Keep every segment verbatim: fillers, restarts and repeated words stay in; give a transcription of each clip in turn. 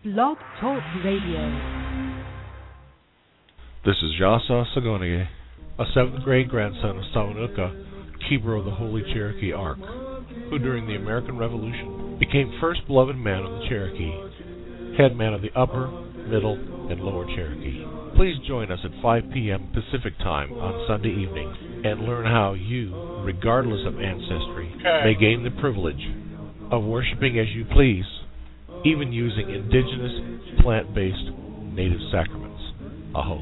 Blog Talk Radio. This is Yasa Sagonige, a seventh grade grandson of Samanuka, keeper of the Holy Cherokee Ark, who during the American Revolution became first beloved man of the Cherokee, head man of the Upper, Middle, and Lower Cherokee. Please join us at five p.m. Pacific Time on Sunday evening and learn how you, regardless of ancestry, may gain the privilege of worshiping as you please, even using indigenous, plant-based, native sacraments. Aho.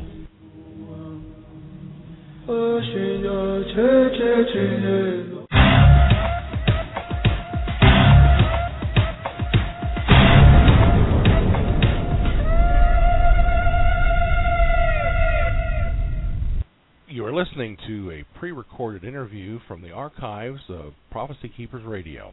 You are listening to a pre-recorded interview from the archives of Prophecy Keepers Radio.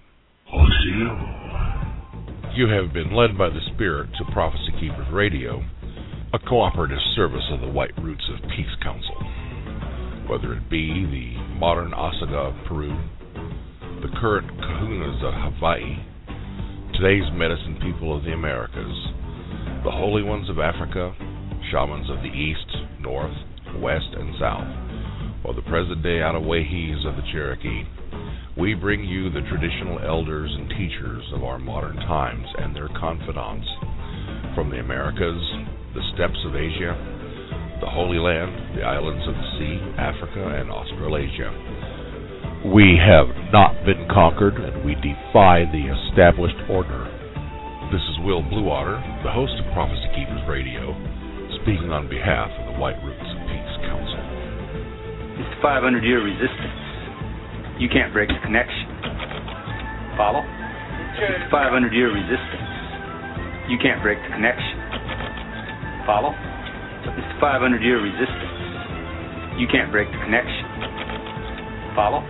You have been led by the Spirit to Prophecy Keepers Radio, a cooperative service of the White Roots of Peace Council. Whether it be the modern Osaga of Peru, the current Kahunas of Hawaii, today's medicine people of the Americas, the holy ones of Africa, shamans of the East, North, West, and South, or the present-day Anawahis of the Cherokee, we bring you the traditional elders and teachers of our modern times and their confidants from the Americas, the steppes of Asia, the Holy Land, the islands of the sea, Africa, and Australasia. We have not been conquered, and we defy the established order. This is Will Bluewater, the host of Prophecy Keepers Radio, speaking on behalf of the White Roots of Peace Council. It's the five hundred year resistance. You can't break the connection. Follow? It's the five hundred year resistance. You can't break the connection. Follow? It's the five hundred year resistance. You can't break the connection. Follow?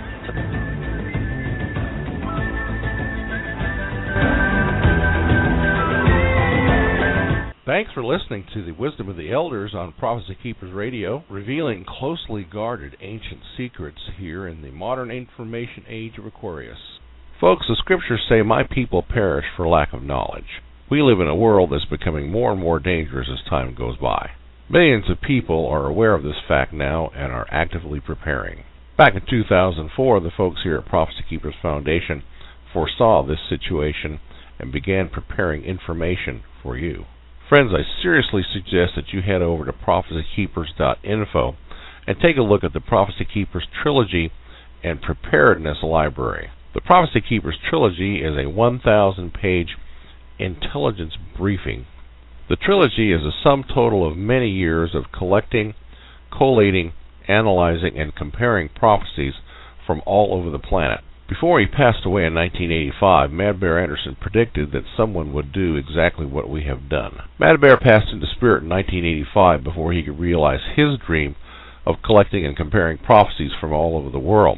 Thanks for listening to the Wisdom of the Elders on Prophecy Keepers Radio, revealing closely guarded ancient secrets here in the modern information age of Aquarius. Folks, the scriptures say, "My people perish for lack of knowledge." We live in a world that's becoming more and more dangerous as time goes by. Millions of people are aware of this fact now and are actively preparing. Back in two thousand four, the folks here at Prophecy Keepers Foundation foresaw this situation and began preparing information for you. Friends, I seriously suggest that you head over to prophecy keepers dot info and take a look at the Prophecy Keepers Trilogy and Preparedness Library. The Prophecy Keepers Trilogy is a one thousand page intelligence briefing. The trilogy is a sum total of many years of collecting, collating, analyzing, and comparing prophecies from all over the planet. Before he passed away in nineteen eighty-five, Mad Bear Anderson predicted that someone would do exactly what we have done. Mad Bear passed into spirit in nineteen eighty-five before he could realize his dream of collecting and comparing prophecies from all over the world.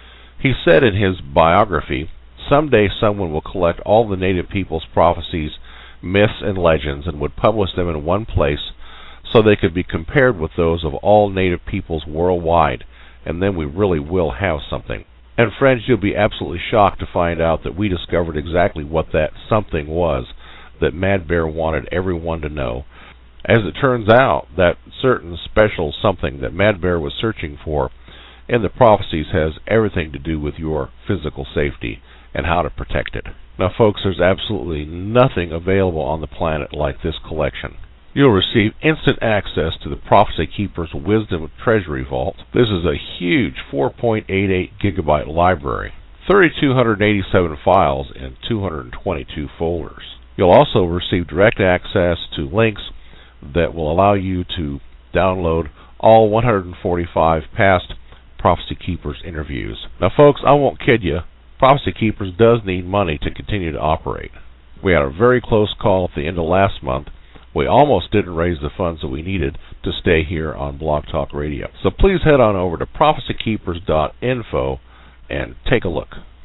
He said in his biography, "Someday someone will collect all the native people's prophecies, myths, and legends and would publish them in one place so they could be compared with those of all native peoples worldwide, and then we really will have something." And friends, you'll be absolutely shocked to find out that we discovered exactly what that something was that Mad Bear wanted everyone to know. As it turns out, that certain special something that Mad Bear was searching for in the prophecies has everything to do with your physical safety and how to protect it. Now, folks, there's absolutely nothing available on the planet like this collection. You'll receive instant access to the Prophecy Keepers Wisdom Treasury Vault. This is a huge four point eight eight gigabyte library, three thousand two hundred eighty-seven files in two hundred twenty-two folders. You'll also receive direct access to links that will allow you to download all one hundred forty-five past Prophecy Keepers interviews. Now, folks, I won't kid you, Prophecy Keepers does need money to continue to operate. We had a very close call at the end of last month. We almost didn't raise the funds that we needed to stay here on Blog Talk Radio. So please head on over to prophecy keepers dot info and take a look.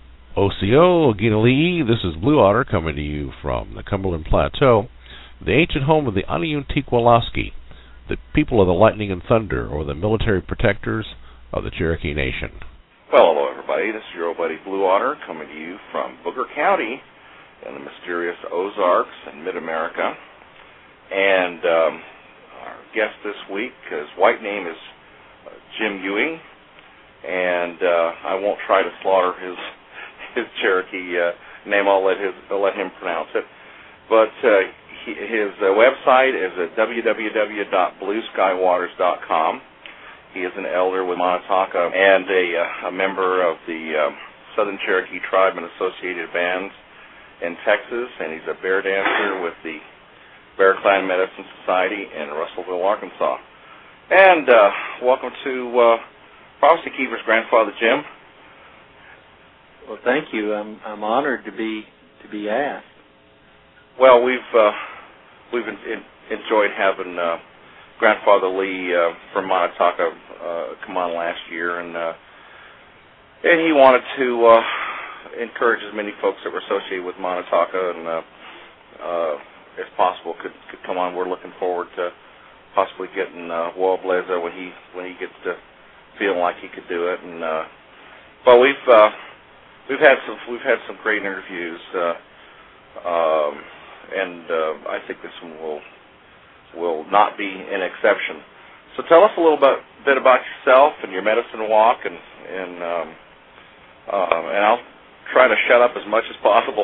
O C O, Ginali'i, this is Blue Otter coming to you from the Cumberland Plateau, the ancient home of the Aniuntiqualaski, the people of the lightning and thunder, or the military protectors of the Cherokee Nation. Well, hello everybody. This is your old buddy Blue Otter coming to you from Booker County in the mysterious Ozarks and Mid-America. And um, our guest this week, his white name is uh, Jim Ewing, and uh, I won't try to slaughter his his Cherokee uh, name. I'll let his I'll let him pronounce it. But uh, he, his uh, website is at w w w dot blue sky waters dot com. He is an elder with Montauk and a, uh, a member of the uh, Southern Cherokee Tribe and Associated Bands in Texas, and he's a bear dancer with the Bear Clan Medicine Society in Russellville, Arkansas. And uh, welcome to uh, Prophecy Keepers, Grandfather Jim. Well, thank you. I'm I'm honored to be to be asked. Well, we've uh, we've in, in, enjoyed having uh, Grandfather Lee uh, from Montauk uh, come on last year, and uh, and he wanted to uh, encourage as many folks that were associated with Montauk and uh, uh, if possible could could come on. We're looking forward to possibly getting uh, Will Blazer when he when he gets to feeling like he could do it. And uh, but we've uh, we've had some we've had some great interviews, uh, um, and uh, I think this one will will not be an exception. So tell us a little bit, bit about yourself and your medicine walk, and and um, uh, and I'll try to shut up as much as possible.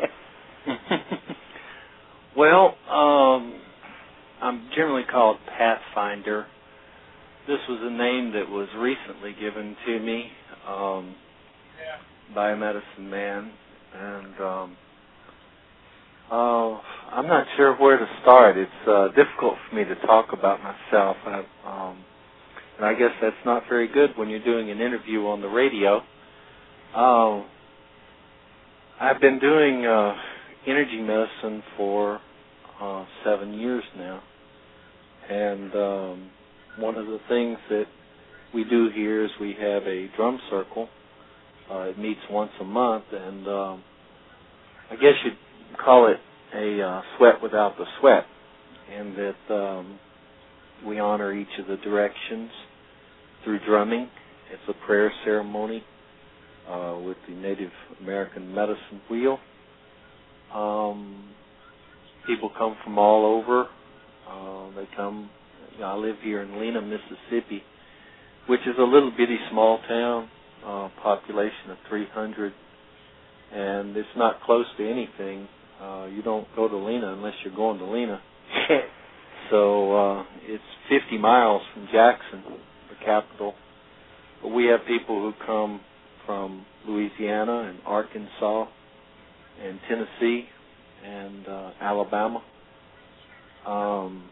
Well, um, I'm generally called Pathfinder. This was a name that was recently given to me um, by a medicine man, and um, uh, I'm not sure where to start. It's uh, difficult for me to talk about myself, I, um, and I guess that's not very good when you're doing an interview on the radio. Uh, I've been doing uh, energy medicine for uh, seven years now, and um, one of the things that we do here is we have a drum circle. Uh, it meets once a month, and um, I guess you'd call it a uh, sweat without the sweat, in that um, we honor each of the directions through drumming. It's a prayer ceremony uh, with the Native American medicine wheel. Um, people come from all over. Uh, they come. You know, I live here in Lena, Mississippi, which is a little bitty small town, uh, population of three hundred, and it's not close to anything. Uh, you don't go to Lena unless you're going to Lena. So uh, it's fifty miles from Jackson, the capital. But we have people who come from Louisiana and Arkansas and Tennessee and uh, Alabama. Um,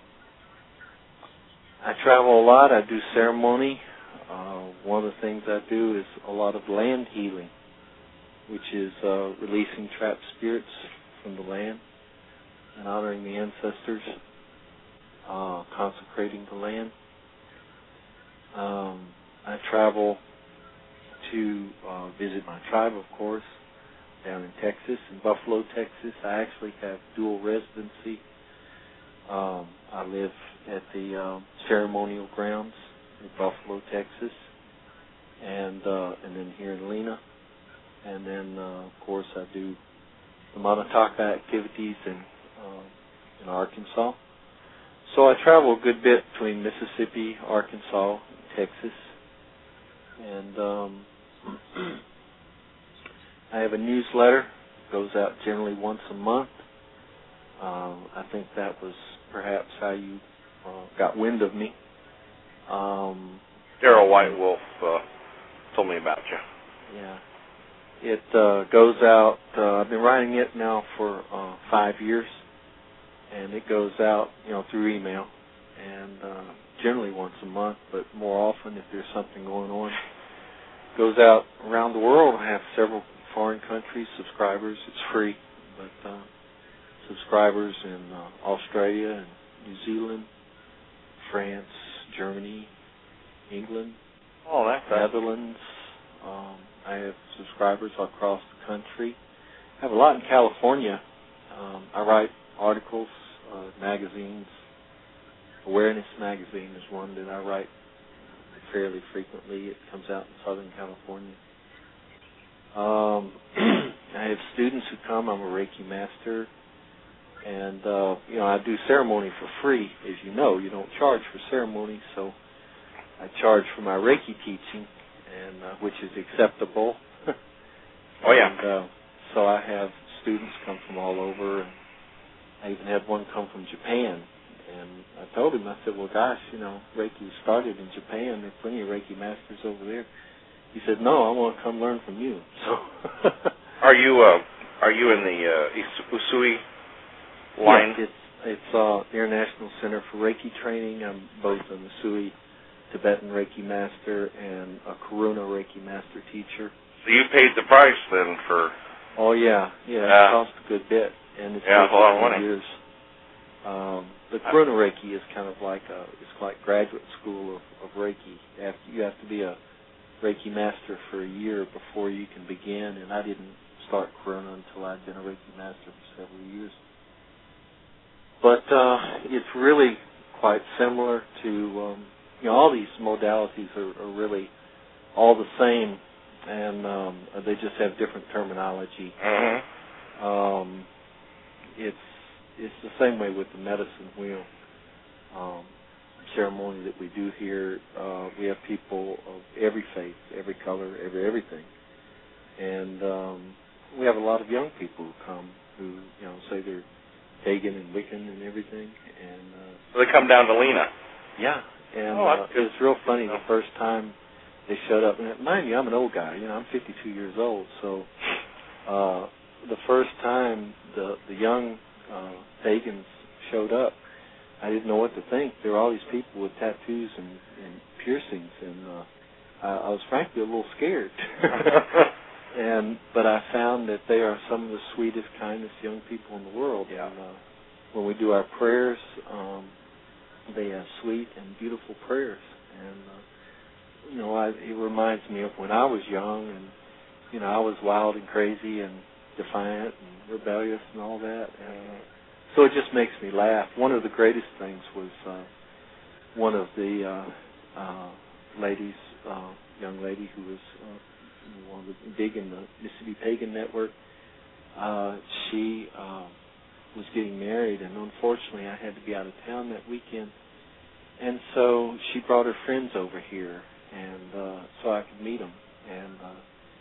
I travel a lot. I do ceremony. Uh, one of the things I do is a lot of land healing, which is uh, releasing trapped spirits from the land and honoring the ancestors, uh, consecrating the land. Um, I travel to uh, visit my tribe, of course, down in Texas, in Buffalo, Texas. I actually have dual residency. Um, I live at the uh, ceremonial grounds in Buffalo, Texas, and uh, and then here in Lena, and then uh, of course I do the Montauk activities in uh, in Arkansas. So I travel a good bit between Mississippi, Arkansas, and Texas, and um, I have a newsletter. It goes out generally once a month. Uh, I think that was perhaps how you uh, got wind of me. Um, Daryl White Wolf uh, told me about you. Yeah. It uh, goes out, uh, I've been writing it now for uh, five years, and it goes out, you know, through email, and uh, generally once a month, but more often if there's something going on. It goes out around the world. I have several foreign countries, subscribers. It's free, but uh, subscribers in uh, Australia and New Zealand, France, Germany, England, oh, that's Netherlands. Um, I have subscribers across the country. I have a lot in California. Um, I write articles, uh, magazines. Awareness Magazine is one that I write fairly frequently. It comes out in Southern California. Um, I have students who come. I'm a Reiki master. And, uh, you know, I do ceremony for free. As you know, you don't charge for ceremony, so I charge for my Reiki teaching, and uh, which is acceptable. Oh, yeah. And, uh, so I have students come from all over, and I even had one come from Japan. And I told him, I said, well, gosh, you know, Reiki started in Japan. There are plenty of Reiki masters over there. He said, no, I want to come learn from you. So, are you uh, are you in the uh, Usui line? Yes, it's it's uh, the International Center for Reiki Training. I'm both a Usui Tibetan Reiki master and a Karuna Reiki master teacher. So you paid the price then for? Oh yeah, yeah, yeah. It cost a good bit, and it's yeah, taken a lot of money. years. Um, the Karuna Reiki is kind of like a it's like graduate school of, of Reiki. You have, to, you have to be a Reiki master for a year before you can begin, and I didn't start Karuna until I'd been a Reiki master for several years. But uh, it's really quite similar to, um, you know, all these modalities are, are really all the same, and um, they just have different terminology. Mm-hmm. Um, it's it's the same way with the medicine wheel um, ceremony that we do here. Uh, we have people of every faith, every color, every everything, and um, we have a lot of young people who come who, you know, say they're pagan and Wiccan and everything, and uh, so they come down to Lena. Yeah, and oh, uh, it was real funny the first time they showed up. And mind you, I'm an old guy. You know, I'm fifty-two years old. So uh, the first time the the young uh, pagans showed up, I didn't know what to think. There were all these people with tattoos and, and piercings, and uh, I, I was frankly a little scared. And but I found that they are some of the sweetest, kindest young people in the world. Yeah. And, uh, when we do our prayers, um, they have sweet and beautiful prayers. And uh, you know, I, it reminds me of when I was young, and you know, I was wild and crazy and defiant and rebellious and all that. And uh, so it just makes me laugh. One of the greatest things was uh, one of the uh, uh, ladies, uh, young lady who was. Uh, one of the big in the Mississippi Pagan Network. Uh, she uh, was getting married, and unfortunately I had to be out of town that weekend. And so she brought her friends over here, and uh, so I could meet them. And uh,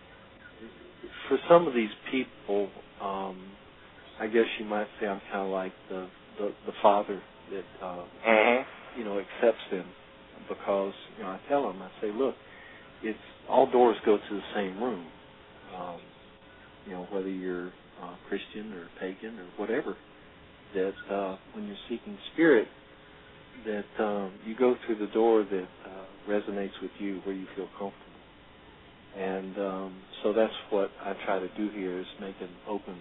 for some of these people, um, I guess you might say I'm kind of like the, the, the father that uh, mm-hmm. you know, accepts them, because you know, I tell them, I say, look, it's all doors go to the same room. Um, you know, whether you're uh, Christian or pagan or whatever, that uh, when you're seeking spirit, that um, you go through the door that uh, resonates with you, where you feel comfortable. And um, so that's what I try to do here, is make an open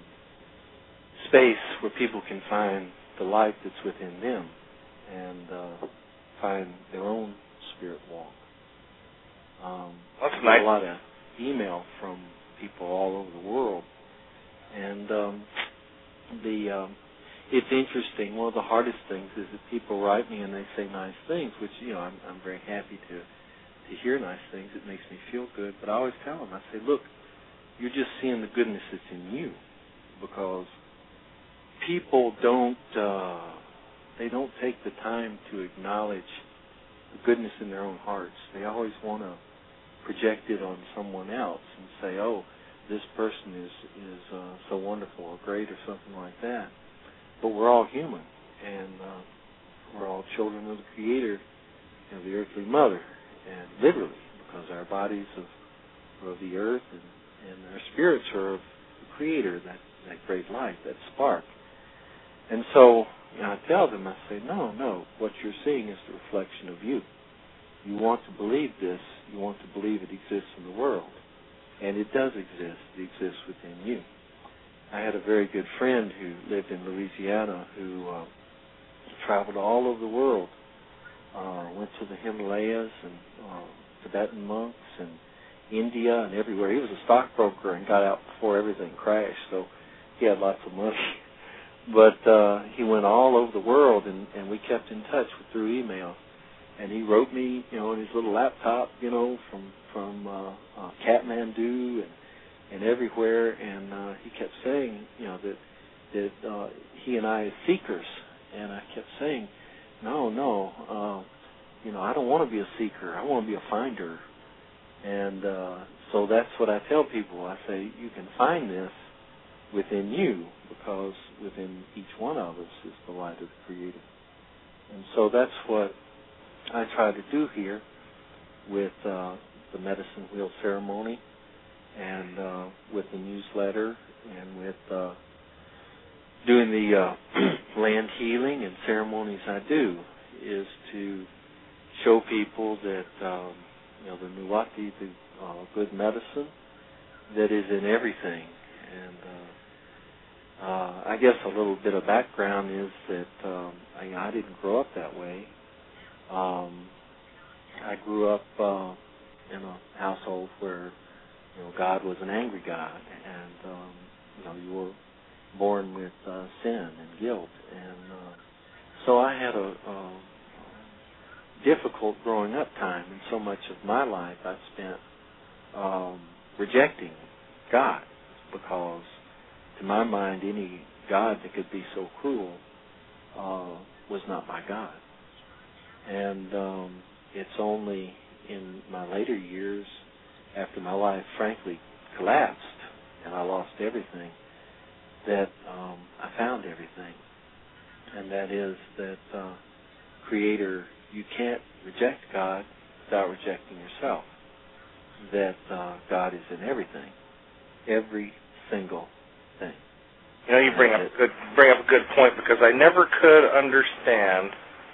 space where people can find the light that's within them and uh, find their own spirit walk. Um, That's I get nice. a lot of email from people all over the world, and um, the um, it's interesting. One of the hardest things is that people write me and they say nice things, which you know I'm, I'm very happy to to hear nice things. It makes me feel good. But I always tell them, I say, look, you're just seeing the goodness that's in you, because people don't uh, they don't take the time to acknowledge the goodness in their own hearts. They always want to project it on someone else and say, oh, this person is is uh, so wonderful or great or something like that. But we're all human, and uh, we're all children of the Creator, of the earthly mother, and literally, because our bodies are of the earth, and, and our spirits are of the Creator, that, that great light, that spark. And so you know, I tell them, I say, no, no, what you're seeing is the reflection of you. You want to believe this, you want to believe it exists in the world. And it does exist. It exists within you. I had a very good friend who lived in Louisiana who uh, traveled all over the world, uh, went to the Himalayas and uh, Tibetan monks and India and everywhere. He was a stockbroker and got out before everything crashed, so he had lots of money. But uh, he went all over the world, and, and we kept in touch through email. And he wrote me, you know, on his little laptop, you know, from from uh, uh, Kathmandu and and everywhere, and uh, he kept saying, you know, that that uh, he and I as seekers, and I kept saying, no, no, uh, you know, I don't want to be a seeker. I want to be a finder. And uh, so that's what I tell people. I say, you can find this within you, because within each one of us is the light of the Creator. And so that's what I try to do here with uh, the medicine wheel ceremony, and uh, with the newsletter, and with uh, doing the uh, land healing and ceremonies I do, is to show people that um, you know, the Nuwati, the uh, good medicine that is in everything. And uh, uh, I guess a little bit of background is that um, I, I didn't grow up that way. Um, I grew up uh, in a household where, you know, God was an angry God, and um, you know, you were born with uh, sin and guilt, and uh, so I had a, a difficult growing up time, and so much of my life I spent um, rejecting God, because to my mind any God that could be so cruel uh, was not my God. And um, it's only in my later years, after my life frankly collapsed and I lost everything, that um, I found everything. And that is that uh, Creator, you can't reject God without rejecting yourself. That uh, God is in everything, every single thing. You know, you bring up a good bring up a good point, because I never could understand.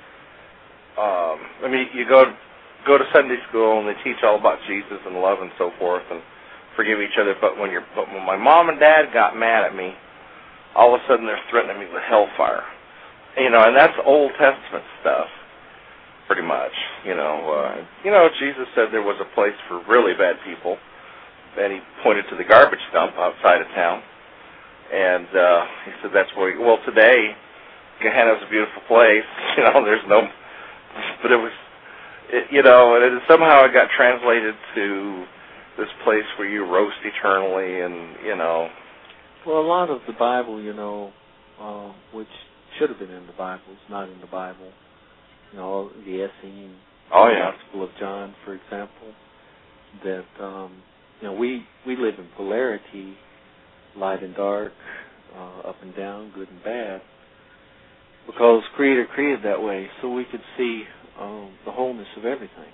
Um, I mean, you go go to Sunday school and they teach all about Jesus and love and so forth and forgive each other. But when you're but when my mom and dad got mad at me, all of a sudden they're threatening me with hellfire. You know, and that's Old Testament stuff, pretty much. You know, uh, you know, Jesus said there was a place for really bad people, and he pointed to the garbage dump outside of town, and uh, he said that's where. He, well, today, Gehenna is a beautiful place. You know, there's no, but it was, it, you know, and it, somehow it got translated to this place where you roast eternally, and you know. Well, a lot of the Bible, you know, uh, which should have been in the Bible, is not in the Bible. You know, the Essene, oh, the yeah. Gospel of John, for example, that, um, you know, we, we live in polarity, light and dark, uh, up and down, good and bad, because Creator created that way so we could see um, the wholeness of everything.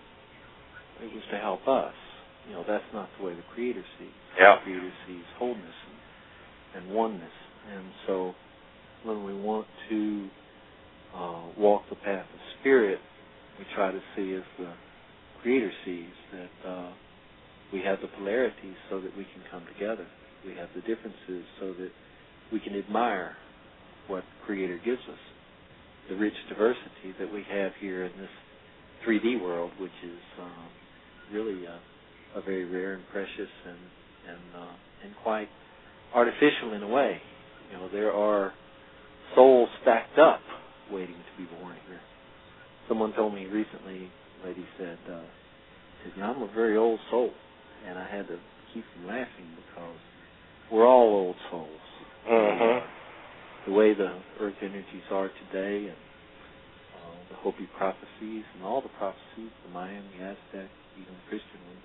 It was to help us. You know, that's not the way the Creator sees. Yeah. The Creator sees wholeness and, and oneness. And so when we want to uh, walk the path of Spirit, we try to see as the Creator sees, that uh, we have the polarities so that we can come together. We have the differences so that we can admire what Creator gives us. The rich diversity that we have here in this three D world, which is um, really a, a very rare and precious and and, uh, and quite artificial in a way. You know, there are souls stacked up waiting to be born here. Someone told me recently, a lady said, uh, said, you know, I'm a very old soul. And I had to keep from laughing, because we're all old souls. Mm-hmm. The way the earth energies are today, and uh, the Hopi prophecies, and all the prophecies, the Mayan, the Aztec, even the Christian ones,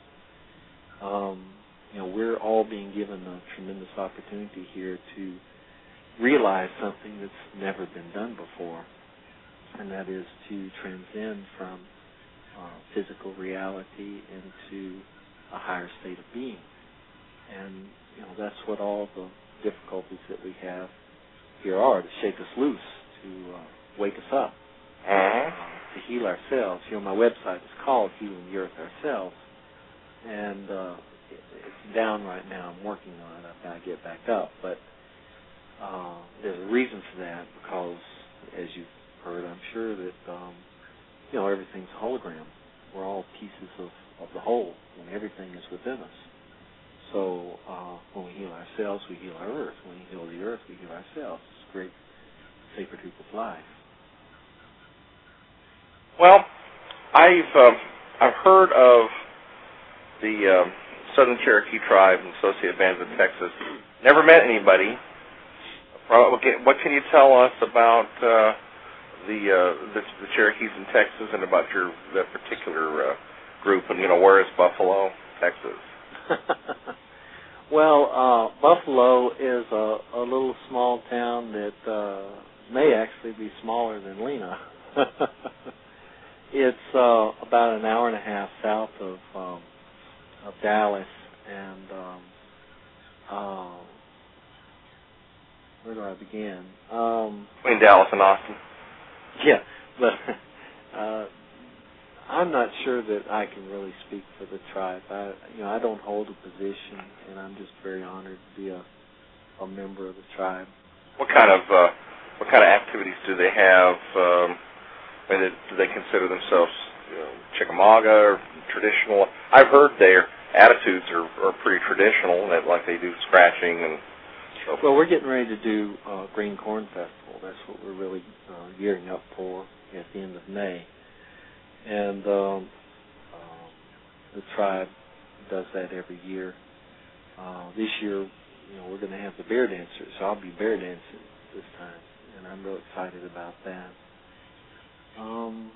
um, you know, we're all being given a tremendous opportunity here to realize something that's never been done before, and that is to transcend from uh, physical reality into a higher state of being. And, you know, that's what all the difficulties that we have here are, to shake us loose, to uh, wake us up, uh-huh. uh, to heal ourselves. You know, my website is called Healing the Earth Ourselves, and uh, it, it's down right now. I'm working on it. I've got to get back up, but Uh, there's a reason for that, because, as you've heard, I'm sure that, um, you know, everything's a hologram. We're all pieces of, of the whole, and everything is within us. So uh, when we heal ourselves, we heal our earth. When we heal the earth, we heal ourselves. It's a great sacred hoop of life. Well, I've uh, I've heard of the uh, Southern Cherokee Tribe and Associated Bands of Texas. Never met anybody. What can you tell us about uh, the, uh, the the Cherokees in Texas and about your that particular uh, group? And you know, where is Buffalo, Texas? Well, uh, Buffalo is a, a little small town that uh, may actually be smaller than Lena. It's uh, about an hour and a half south of um, of Dallas, and um, uh, where do I begin? Um, Between Dallas and Austin. Yeah, but uh, I'm not sure that I can really speak for the tribe. I, you know, I don't hold a position, and I'm just very honored to be a, a member of the tribe. What kind of uh, what kind of activities do they have? Um, I mean, do they consider themselves you know, Chickamauga or traditional? I've heard their attitudes are, are pretty traditional, that like they do scratching and so forth. Well, we're getting ready to do uh, Green Corn Festival. That's what we're really uh, gearing up for at the end of May. And um, uh, the tribe does that every year. Uh, this year, you know, we're going to have the bear dancers, so I'll be bear dancing this time, and I'm real excited about that. Um,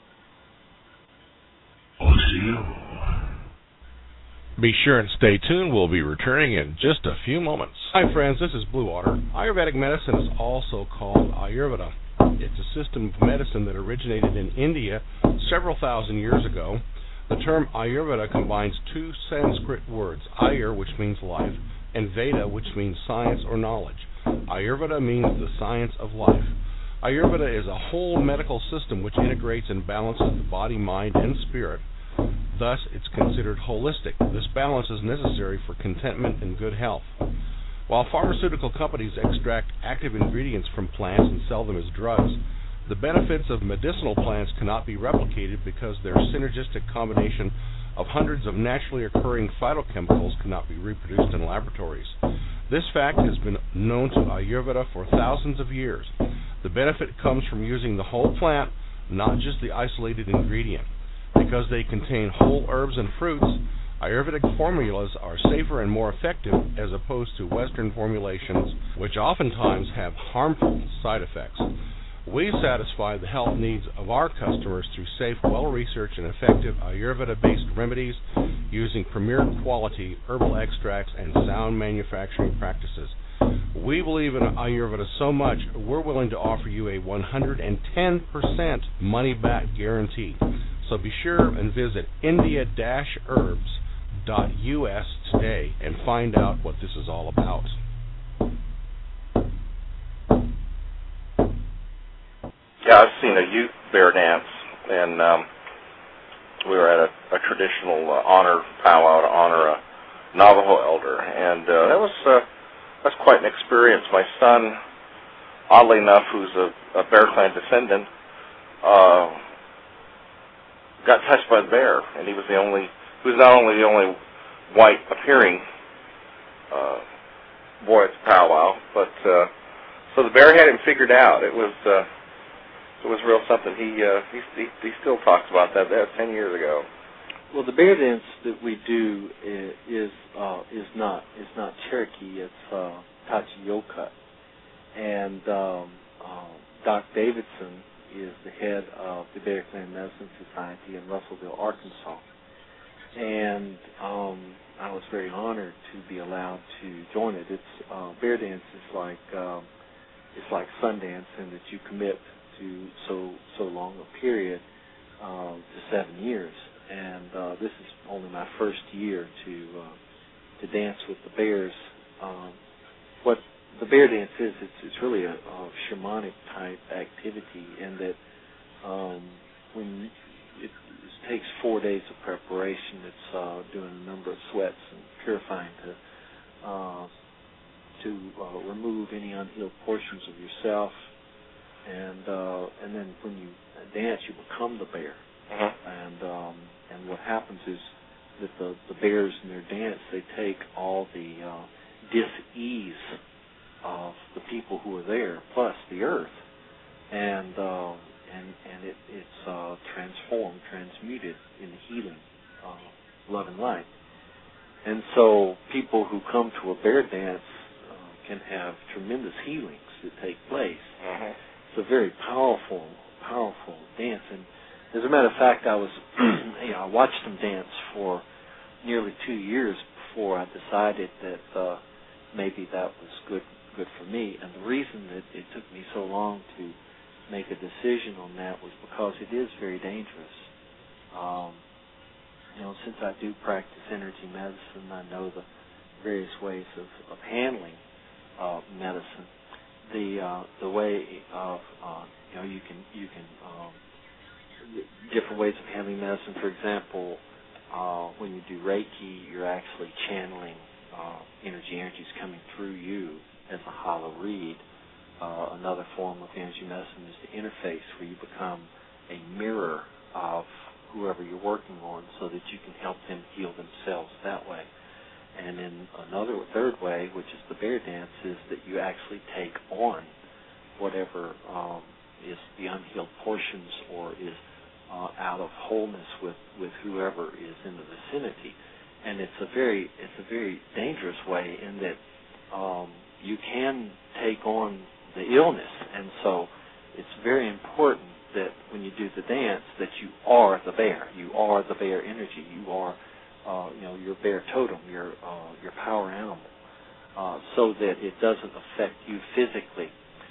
Be sure and stay tuned. We'll be returning in just a few moments. Hi, friends. This is Blue Water. Ayurvedic medicine is also called Ayurveda. It's a system of medicine that originated in India several thousand years ago. The term Ayurveda combines two Sanskrit words, Ayur, which means life, and Veda, which means science or knowledge. Ayurveda means the science of life. Ayurveda is a whole medical system which integrates and balances the body, mind, and spirit. Thus, it's considered holistic. This balance is necessary for contentment and good health. While pharmaceutical companies extract active ingredients from plants and sell them as drugs, the benefits of medicinal plants cannot be replicated because their synergistic combination of hundreds of naturally occurring phytochemicals cannot be reproduced in laboratories. This fact has been known to Ayurveda for thousands of years. The benefit comes from using the whole plant, not just the isolated ingredient. Because they contain whole herbs and fruits, Ayurvedic formulas are safer and more effective as opposed to Western formulations, which oftentimes have harmful side effects. We satisfy the health needs of our customers through safe, well-researched, and effective Ayurveda-based remedies using premier quality herbal extracts and sound manufacturing practices. We believe in Ayurveda so much, we're willing to offer you a one hundred ten percent money-back guarantee. So be sure and visit india dash herbs dot U S today and find out what this is all about. Yeah, I've seen a youth bear dance, and um, we were at a, a traditional uh, honor powwow to honor a Navajo elder, and uh, that was uh, that's quite an experience. My son, oddly enough, who's a, a Bear Clan descendant, uh, got touched by the bear, and he was the only, he was not only the only white appearing uh, boy at the powwow, but uh, so the bear had him figured out. It was uh, it was real something. He, uh, he he he still talks about that. That was ten years ago. Well, the bear dance that we do is is, uh, is not is not Cherokee. It's uh, Tachiyokut, and um, uh, Doc Davidson is the head of the Bear Clan Medicine Society in Russellville, Arkansas. And um, I was very honored to be allowed to join it. It's uh, bear dance is like um, it's like Sundance in that you commit to so so long a period uh, to seven years. And uh, this is only my first year to uh, to dance with the bears. Um, what the bear dance is, it's, it's really a, a shamanic type activity in that um, when it, it takes four days of preparation, it's uh, doing a number of sweats and purifying to uh, to uh, remove any unhealed portions of yourself, and uh, and then when you dance, you become the bear. Uh-huh. And um, and what happens is that the, the bears in their dance, they take all the uh, dis-ease of the people who are there, plus the earth, and uh, and and it, it's uh, transformed, transmuted in healing, uh, love and light. And so people who come to a bear dance uh, can have tremendous healings that take place. Mm-hmm. It's a very powerful, powerful dance. And as a matter of fact, I was, you know, I watched them dance for nearly two years before I decided that uh, maybe that was good, good for me. And the reason that it took me so long to make a decision on that was because it is very dangerous. Um, you know, since I do practice energy medicine, I know the various ways of, of handling uh, medicine. The uh, the way of uh, you know you can you can um, different ways of handling medicine. For example, uh, when you do Reiki, you're actually channeling uh, energy. Energy is coming through you as a hollow reed. Uh, another form of energy medicine is the interface, where you become a mirror of whoever you're working on, so that you can help them heal themselves that way. And then another third way, which is the bear dance, is that you actually take on whatever um, is the unhealed portions or is uh, out of wholeness with, with whoever is in the vicinity. And it's a very it's a very dangerous way in that um, you can take on the illness, and so it's very important that when you do the dance that you are the bear. You are the bear energy. You are, uh, you know, your bear totem, your uh, your power animal, uh, so that it doesn't affect you physically.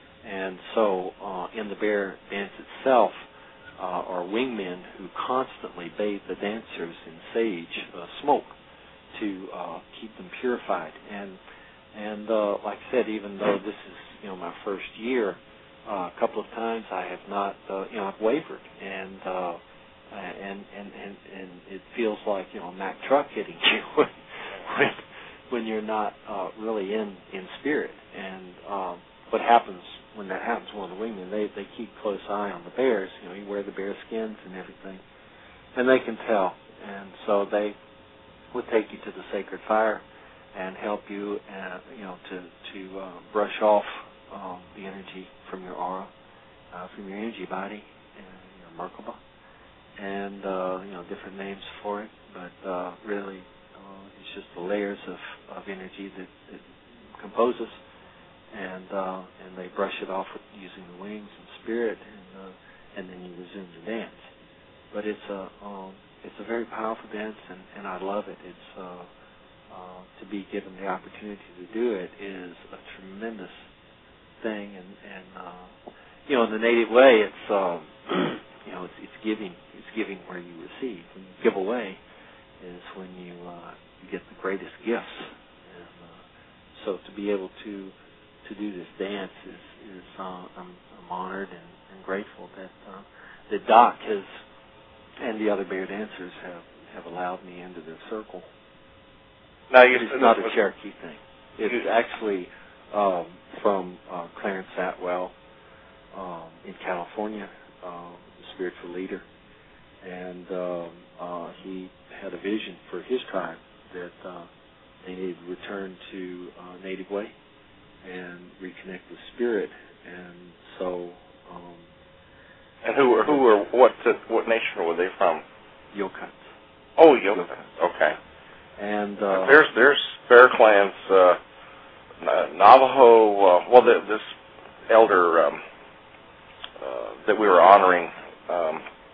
And so, uh, in the bear dance itself, uh, are wingmen who constantly bathe the dancers in sage uh, smoke to uh, keep them purified. And and uh, like I said, even though this is you know my first year. Uh, a couple of times I have not, uh, you know, I've wavered, and uh, and and and and it feels like you know a Mack truck hitting you when when, when you're not uh, really in, in spirit. And um, what happens when that happens? One of the wingmen, they they keep close eye on the bears. You know, you wear the bear skins and everything, and they can tell. And so they would take you to the sacred fire and help you, uh, you know, to to uh, brush off um, the energy from your aura, uh, from your energy body, and your Merkaba, and uh, you know different names for it, but uh, really uh, it's just the layers of, of energy that, that compose us, and uh, and they brush it off with using the wings and spirit, and uh, and then you resume the dance. But it's a um, it's a very powerful dance, and, and I love it. It's uh, uh, to be given the opportunity to do it is a tremendous thing, and, and uh, you know, in the native way, it's um, you know, it's, it's giving, it's giving where you receive. When you give away, is when you uh, you get the greatest gifts. And uh, so, to be able to to do this dance is is uh, I'm, I'm honored and, and grateful that uh, that Doc has and the other bear dancers have, have allowed me into their circle. Now, you it's not a Cherokee thing. It's actually Um, from uh, Clarence Atwell um, in California, uh, the spiritual leader, and um, uh, he had a vision for his tribe that uh, they needed to return to uh, native way and reconnect with spirit, and so. Um, and who were who were what uh, what nation were they from? Yokuts. Oh, Yokuts. Okay. And uh, there's there's bear clans. Uh, Uh, Navajo, uh, well, the, this elder um, uh, that we were honoring um,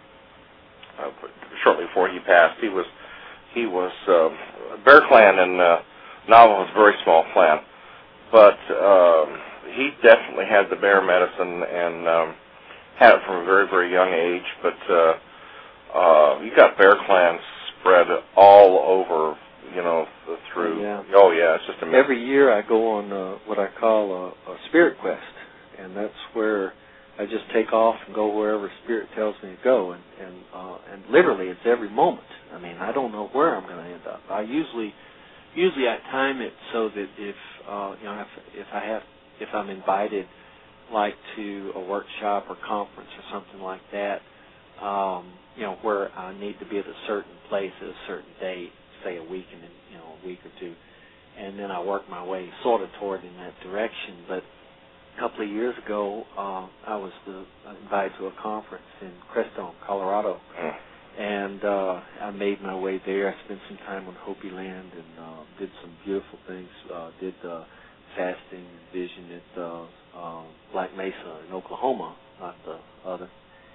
uh, shortly before he passed, he was he was uh, Bear Clan in uh, Navajo is a very small clan, but um, he definitely had the bear medicine and um, had it from a very very young age. But uh, uh, you got bear clans spread all over. You know, through. Yeah. Oh, yeah, it's just amazing. Every year I go on uh, what I call a, a spirit quest, and that's where I just take off and go wherever spirit tells me to go, and and uh, and literally it's every moment. I mean, I don't know where I'm going to end up. I usually usually I time it so that if uh, you know if if I have if I'm invited like to a workshop or conference or something like that, um, you know, where I need to be at a certain place at a certain date. Say a week and then, you know, a week or two, and then I work my way sort of toward in that direction. But a couple of years ago, uh, I was the, invited to a conference in Crestone, Colorado, mm. And uh, I made my way there. I spent some time on Hopi land and uh, did some beautiful things. Uh, did uh, fasting and vision at uh, uh, Black Mesa in Oklahoma, not the other.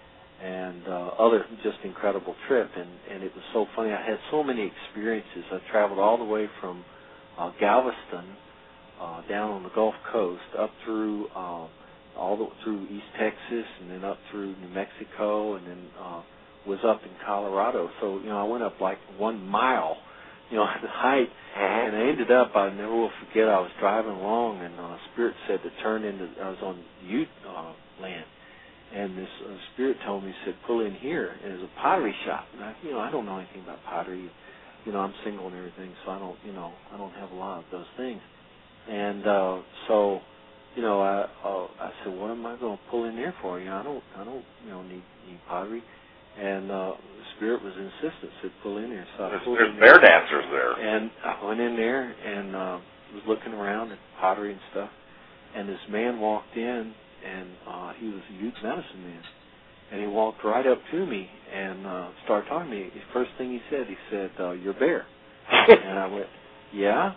And uh, other just incredible trip. And, and it was so funny. I had so many experiences. I traveled all the way from uh, Galveston uh, down on the Gulf Coast up through uh, all the through East Texas and then up through New Mexico and then uh, was up in Colorado. So, you know, I went up like one mile, you know, at the height, uh-huh. and I ended up, I never will forget, I was driving along, and uh, Spirit said to turn into, I was on Ute uh, land, and this uh, Spirit told me, said, pull in here, and it was a pottery shop. And I, you know, I don't know anything about pottery. You know, I'm single and everything, so I don't, you know, I don't have a lot of those things. And uh, so, you know, I uh, I said, what am I going to pull in there for? You know, I don't, I don't, you know, need, need pottery. And uh, the Spirit was insistent, said pull in there. So I there's pulled there's in bear there, dancers there. and I went in there and uh, was looking around at pottery and stuff. And this man walked in, and uh, he was a youth medicine man. And he walked right up to me and uh, started talking to me. The first thing he said, he said, uh, "You're Bear." And I went, "Yeah."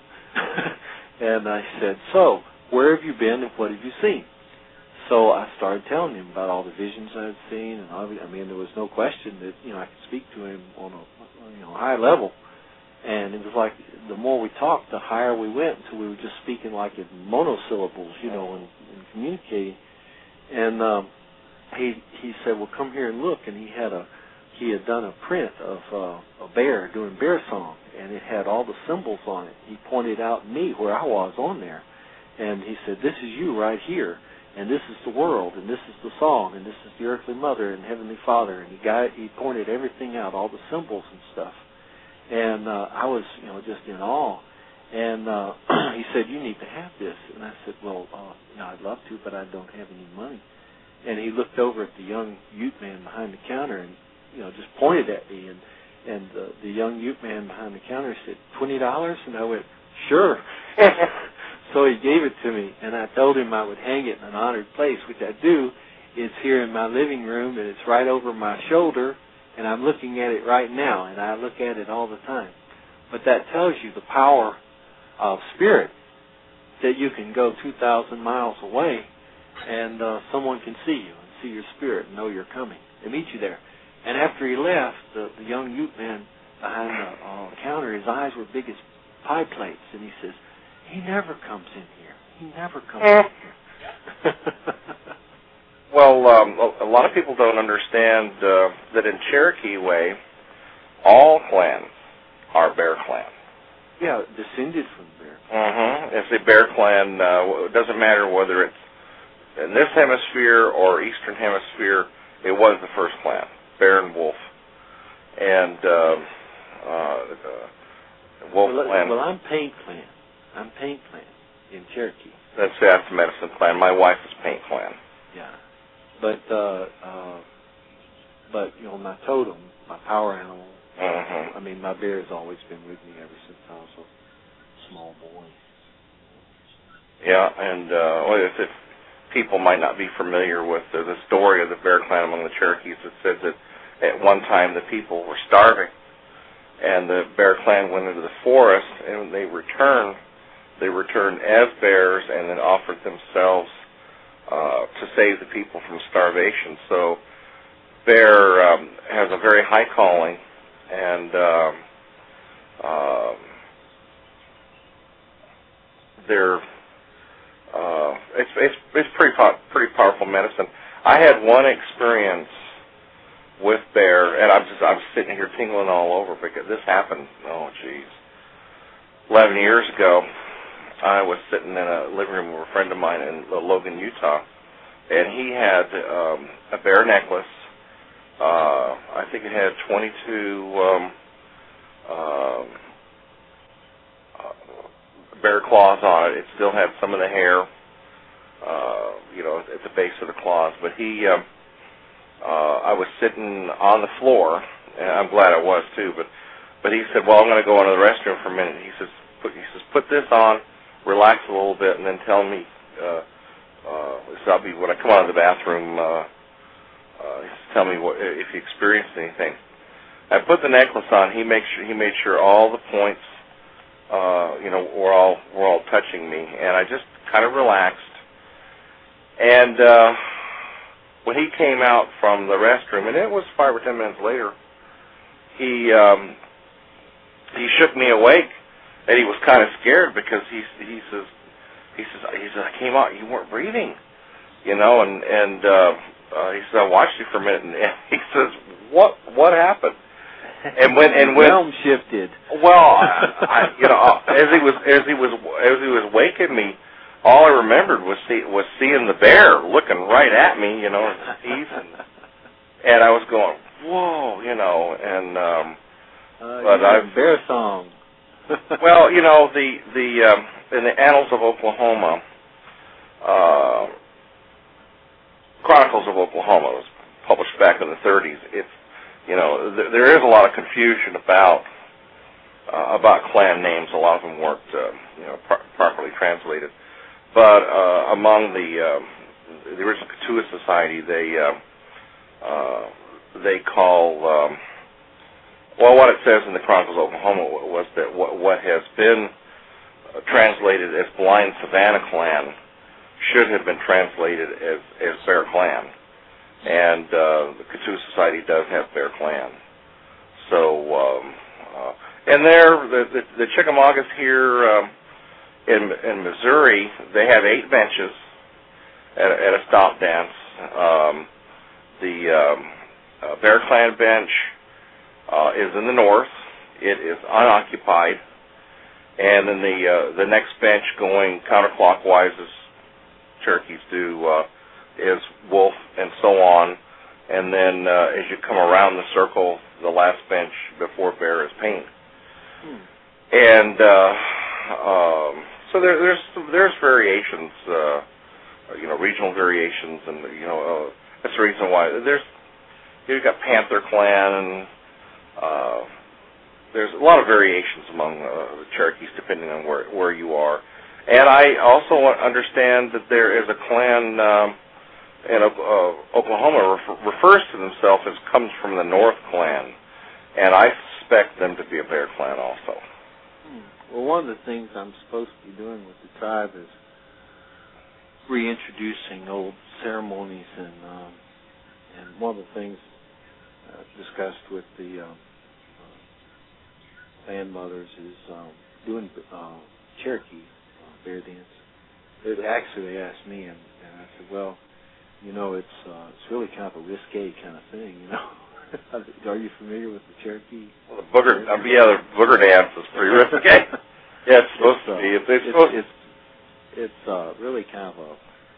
And I said, "So, where have you been and what have you seen?" So I started telling him about all the visions I had seen, and I mean, there was no question that, you know, I could speak to him on a, you know, high level. And it was like the more we talked, the higher we went until we were just speaking like in monosyllables, you know, and, and communicating. And um, he he said, "Well, come here and look." And he had a he had done a print of uh, a bear doing bear song, and it had all the symbols on it. He pointed out me where I was on there, and he said, "This is you right here. And this is the world, and this is the song, and this is the earthly mother and heavenly father." And he got, he pointed everything out, all the symbols and stuff. And uh, I was, you know, just in awe. And uh, he said, "You need to have this." And I said, "Well, uh, you know, I'd love to, but I don't have any money." And he looked over at the young Ute man behind the counter and, you know, just pointed at me. And and uh, the young Ute man behind the counter said, twenty dollars? And I went, "Sure." So he gave it to me, and I told him I would hang it in an honored place, which I do. It's here in my living room, and it's right over my shoulder, and I'm looking at it right now, and I look at it all the time. But that tells you the power of Spirit, that you can go two thousand miles away, and uh, someone can see you and see your spirit and know you're coming and meet you there. And after he left, the, the young Ute man behind the uh, counter, his eyes were big as pie plates, and he says, "He never comes in here. He never comes in here." Well, um, a lot of people don't understand uh, that in Cherokee way, all clans are Bear Clan. Yeah, descended from Bear. Mm-hmm. It's a Bear Clan. Uh, it doesn't matter whether it's in this hemisphere or Eastern Hemisphere. It was the first clan, Bear and Wolf, and uh, uh, the Wolf well, Clan. Well, I'm Paint Clan. I'm Paint Clan in Cherokee. That's that's the Medicine Clan. My wife is Paint Clan. Yeah, but uh, uh, but you know, my totem, my power animal. Mm-hmm. I mean, my bear has always been with me ever since I was a small boy. Yeah, and uh, well, if, if people might not be familiar with the, the story of the Bear Clan among the Cherokees, it said that at one time the people were starving, and the Bear Clan went into the forest, and when they returned, they returned as bears and then offered themselves uh, to save the people from starvation. So Bear um, has a very high calling, and um, uh, they're uh, it's it's it's pretty po- pretty powerful medicine. I had one experience with Bear, and I'm just I'm sitting here tingling all over because this happened. Oh, geez, eleven years ago. I was sitting in a living room with a friend of mine in Logan, Utah, and he had um, a bear necklace. Uh, I think it had twenty-two um, uh, uh, bear claws on it. It still had some of the hair, uh, you know, at the base of the claws. But he, uh, uh, I was sitting on the floor, and I'm glad I was too. But, but he said, "Well, I'm going to go into the restroom for a minute." He says, "Put, he says, put this on, relax a little bit, and then tell me." Uh, uh, so I'll be when I come out of the bathroom. Uh, Uh, tell me what, if you experienced anything. I put the necklace on. He makes sure, he made sure all the points, uh, you know, were all were all touching me, and I just kind of relaxed. And uh, when he came out from the restroom, and it was five or ten minutes later, he um, he shook me awake, and he was kind of scared because he he says he says he says I came out, you weren't breathing, you know, and and uh, uh, he said I watched you for a minute, and he says what what happened? And when and when realm shifted. Well, I, I, you know, as he was as he was as he was waking me, all I remembered was see, was seeing the bear looking right at me, you know, in his teeth, and, and I was going, whoa, you know, and um, uh, but I bear song. Well, you know, the the um, in the Annals of Oklahoma, uh, Chronicles of Oklahoma was published back in the thirties. It's You know, th- there is a lot of confusion about uh, about clan names. A lot of them weren't, uh, you know, pro- properly translated. But uh, among the uh, the original Katuah Society, they uh, uh, they call um, well, what it says in the Chronicles of Oklahoma was that what, what has been uh, translated as Blind Savannah Clan should have been translated as as Bear Clan. And uh, the Katuah Society does have Bear Clan. So, um, uh, and there, the, the, the Chickamaugas here um, in, in Missouri, they have eight benches at, at a stop dance. Um, the um, uh, Bear Clan bench uh, is in the north. It is unoccupied. And then the uh, the next bench going counterclockwise, as Cherokees do, uh, is Wolf, and so on. And then uh, as you come around the circle, the last bench before Bear is Paint. Hmm. And uh, um, so there, there's there's variations, uh, you know, regional variations, and you know uh, that's the reason why there's you've got Panther Clan, and uh, there's a lot of variations among uh, the Cherokees depending on where where you are. And I also understand that there is a clan. Um, And uh, Oklahoma refer, refers to themselves as comes from the North Clan, and I suspect them to be a Bear Clan also. Hmm. Well, one of the things I'm supposed to be doing with the tribe is reintroducing old ceremonies, and um, and one of the things uh, discussed with the um, uh, band mothers is um, doing uh, Cherokee uh, bear dance. It actually they asked me, and, and I said, well, you know, it's uh, it's really kind of a risque kind of thing, you know. Are you familiar with the Cherokee? Well, the booger, uh, yeah, the booger dance is pretty risque. Yeah, it's supposed it's, uh, to be. It's, it's, it's, supposed, it's, it's uh, really kind of a...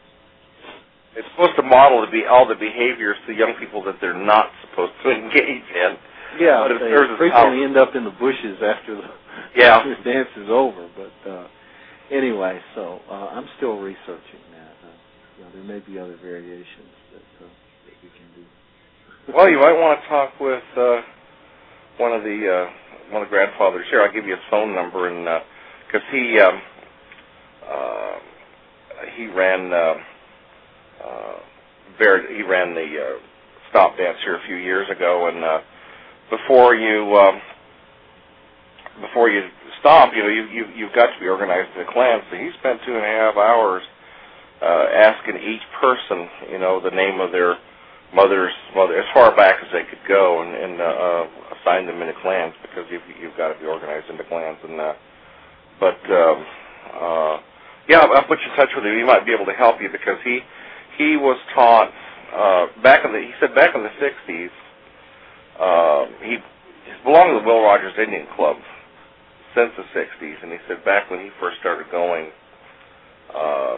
It's supposed to model to be all the behaviors to young people that they're not supposed to engage in. Yeah, but they frequently frequently end up in the bushes after the, yeah. after the dance is over. But uh, anyway, so uh, I'm still researching that. Uh, you know, there may be other variations that, uh, that we can do. Well, you might want to talk with uh, one of the uh, one of the grandfathers here. I'll give you his phone number, and because uh, he um, uh, he ran uh, uh, very, he ran the uh, stop dance here a few years ago, and uh, before you um, before you stop, you know, you, you you've got to be organized in a clan. So he spent two and a half hours. Uh, asking each person, you know, the name of their mother's mother, as far back as they could go, and, and uh, uh, assign them into clans, because you've, you've got to be organized into clans. And uh, but um, uh, yeah, I'll put you in touch with him. He might be able to help you, because he he was taught uh, back in the he said back in the sixties. Uh, he he's belonged to the Will Rogers Indian Club since the sixties, and he said back when he first started going. Uh,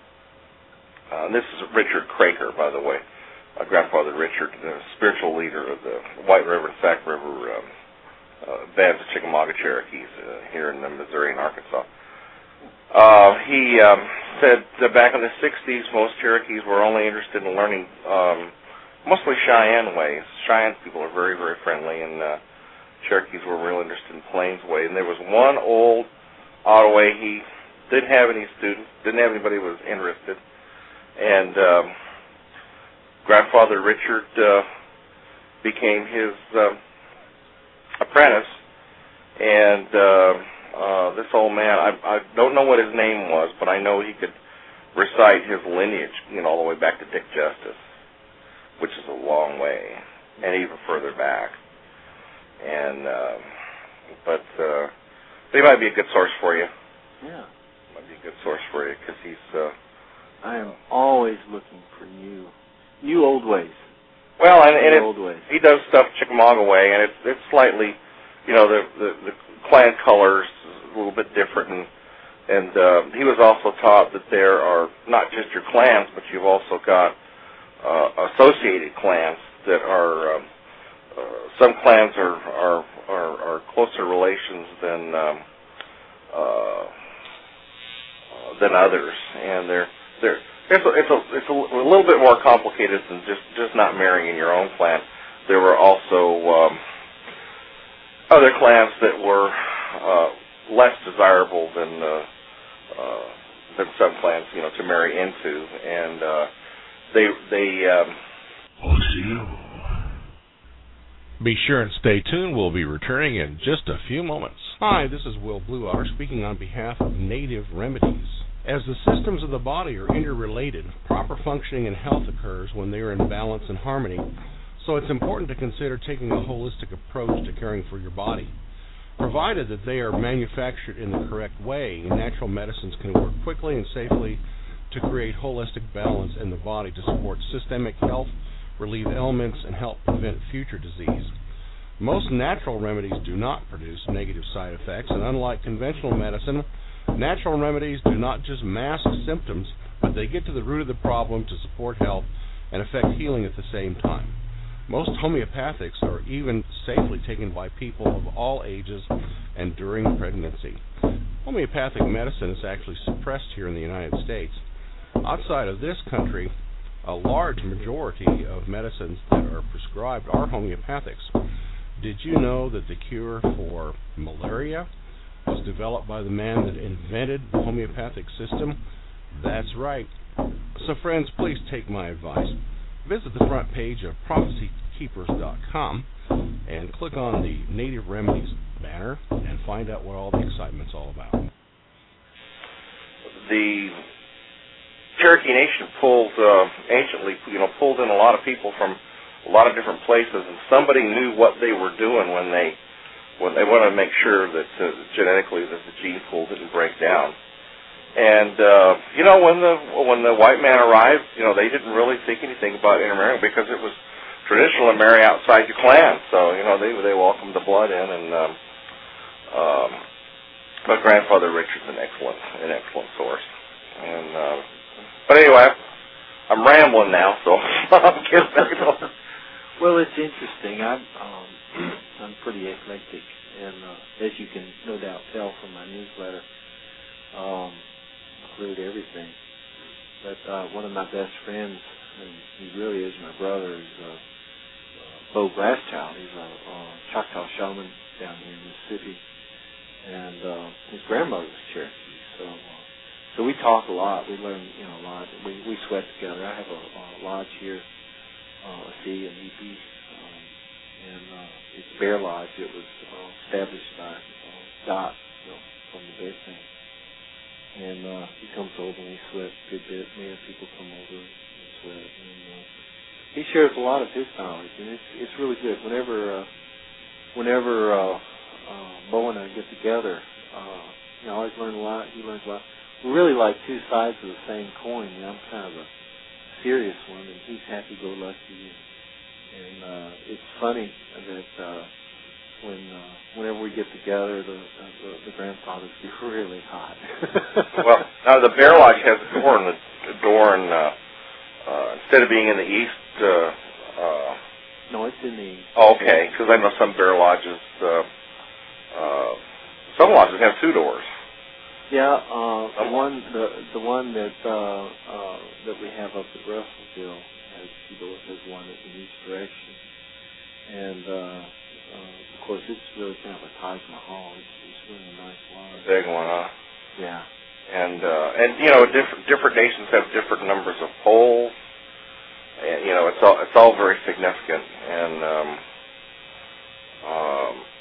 Uh, and this is Richard Craker, by the way, uh, grandfather Richard, the spiritual leader of the White River and Sac River um, uh, bands of Chickamauga Cherokees uh, here in uh, Missouri and Arkansas. Uh, he um, said that back in the sixties, most Cherokees were only interested in learning um, mostly Cheyenne ways. Cheyenne people are very, very friendly, and uh, Cherokees were real interested in Plains way. And there was one old Ottaway. He didn't have any students, didn't have anybody who was interested. And um, grandfather Richard uh, became his uh, apprentice, and uh, uh, this old man, I, I don't know what his name was, but I know he could recite his lineage, you know, all the way back to Dick Justice, which is a long way, and even further back. And uh, but uh, he might be a good source for you. Yeah, might be a good source for you because he's. Uh, I am always looking for new, new old ways. Well, and, and new it, old ways. he does stuff Chickamauga way, and it's it's slightly, you know, the the, the clan colors is a little bit different, and and uh, he was also taught that there are not just your clans, but you've also got uh, associated clans that are. Um, Uh, some clans are, are are are closer relations than um, uh, than others, and they're they're it's a, it's a it's a little bit more complicated than just, just not marrying in your own clan. There were also um, other clans that were uh, less desirable than uh, uh, than some clans, you know, to marry into, and uh, they they. Um, Be sure and stay tuned. We'll be returning in just a few moments. Hi, this is Will Blueotter speaking on behalf of Native Remedies. As the systems of the body are interrelated, proper functioning and health occurs when they are in balance and harmony, so it's important to consider taking a holistic approach to caring for your body. Provided that they are manufactured in the correct way, natural medicines can work quickly and safely to create holistic balance in the body to support systemic health, relieve ailments, and help prevent future disease. Most natural remedies do not produce negative side effects, and unlike conventional medicine, natural remedies do not just mask symptoms, but they get to the root of the problem to support health and affect healing at the same time. Most homeopathics are even safely taken by people of all ages and during pregnancy. Homeopathic medicine is actually suppressed here in the United States. Outside of this country, a large majority of medicines that are prescribed are homeopathics. Did you know that the cure for malaria was developed by the man that invented the homeopathic system? That's right. So friends, please take my advice. Visit the front page of prophecy keepers dot com and click on the Native Remedies banner and find out what all the excitement's all about. The Cherokee Nation pulled uh, anciently, you know, pulled in a lot of people from a lot of different places, and somebody knew what they were doing when they when they wanted to make sure that uh, genetically that the gene pool didn't break down. And uh, you know, when the when the white man arrived, you know, they didn't really think anything about intermarrying because it was traditional to marry outside your clan. So you know, they they welcomed the blood in, and um, um, my grandfather Richard's an excellent an excellent source, and. Uh, But anyway, I'm rambling now, so I'm getting back to. Well, it's interesting. I'm um, I'm pretty eclectic, and uh, as you can no doubt tell from my newsletter, um, include everything. But uh, one of my best friends, and he really is my brother, is uh, Bo Glasschild. He's a uh, Choctaw shaman down here in Mississippi, and uh, his grandmother was Cherokee, so. Uh, So we talk a lot. We learn, you know, a lot. We we sweat together. I have a, a lodge here, uh, a C and E P, um, and uh, it's Bear Lodge. It was uh, established by uh, Dot, you know, from the Bear thing. And uh, he comes over and we sweat a good bit. We have people come over and sweat. And uh, he shares a lot of his knowledge, and it's it's really good. Whenever uh, whenever uh, uh, Bo and I get together, uh, you know, I always learn a lot. He learns a lot. We're really like two sides of the same coin. You know, I'm kind of a serious one, and he's happy-go-lucky. And, and uh, it's funny that uh, when uh, whenever we get together, the uh, the, the grandfathers get really hot. Well, now the Bear Lodge has a door in the, the door, and uh, uh, instead of being in the east. Uh, uh, no, it's in the east. Oh, okay, because I know some Bear Lodges. Uh, uh, some lodges have two doors. Yeah, uh, the one the the one that uh, uh, that we have up at Russellville has two doors. There's one in each direction, and uh, uh, of course it's really kind of a Taj Mahal. It's, it's really a nice lodge. Big one, huh? Yeah. And uh, and you know, different different nations have different numbers of poles. And you know, it's all it's all very significant. And um, um,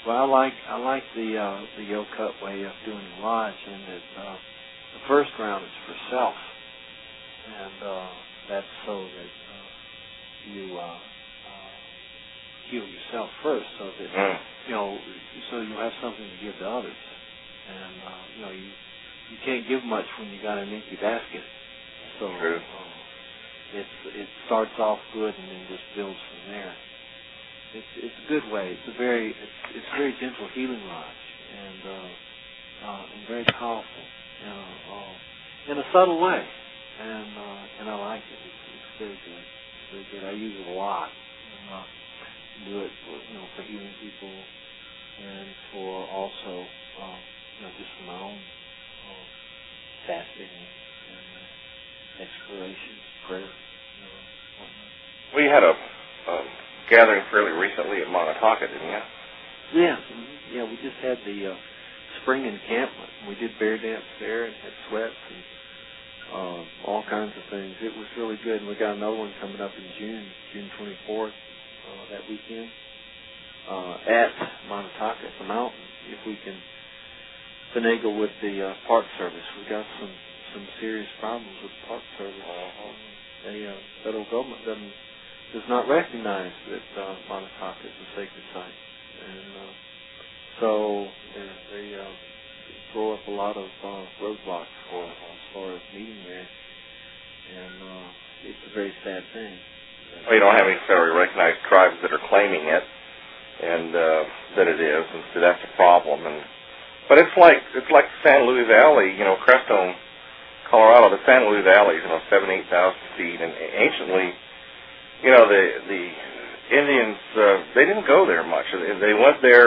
Well, I like I like the uh, the Yo Cut way of doing the lodge, and that uh, the first round is for self, and uh, that's so that uh, you uh, uh, heal yourself first, so that Mm. you know, so you have something to give to others, and uh, you know, you you can't give much when you got an empty basket. So True. uh, it's it starts off good and then just builds from there. It's it's a good way. It's a very it's it's a very gentle healing lodge, and uh, uh, and very powerful, you know, uh, in a subtle way, and uh, and I like it. It's, it's very good. It's very good. I use it a lot. And, uh, do it for, you know, for healing people, and for also uh, you know, just for my own uh, fasting and uh, exploration, prayer, you know, whatnot. Well, you had a um, gathering fairly recently at Montauk, didn't you? Yeah, mm-hmm. yeah. We just had the uh, spring encampment. We did bear dance there and had sweats and uh, all kinds of things. It was really good. And we got another one coming up in June, June twenty-fourth, uh, that weekend uh, at Montauk at the mountain. If we can finagle with the uh, Park Service, we got some some serious problems with the Park Service. Uh, the uh, federal government doesn't. does not recognize that uh, Montauk is a sacred site. And uh, so uh, they uh, throw up a lot of uh, roadblocks for us as far as meeting there. And uh, it's a very sad thing. Well, you don't have any federally recognized tribes that are claiming it, and uh, that it is, and so that's a problem. And but it's like it's like the San Luis Valley, you know, Crestone, Colorado. The San Luis Valley is, you know, seven, eight thousand feet, and anciently, you know, the the Indians, uh, they didn't go there much. They went there,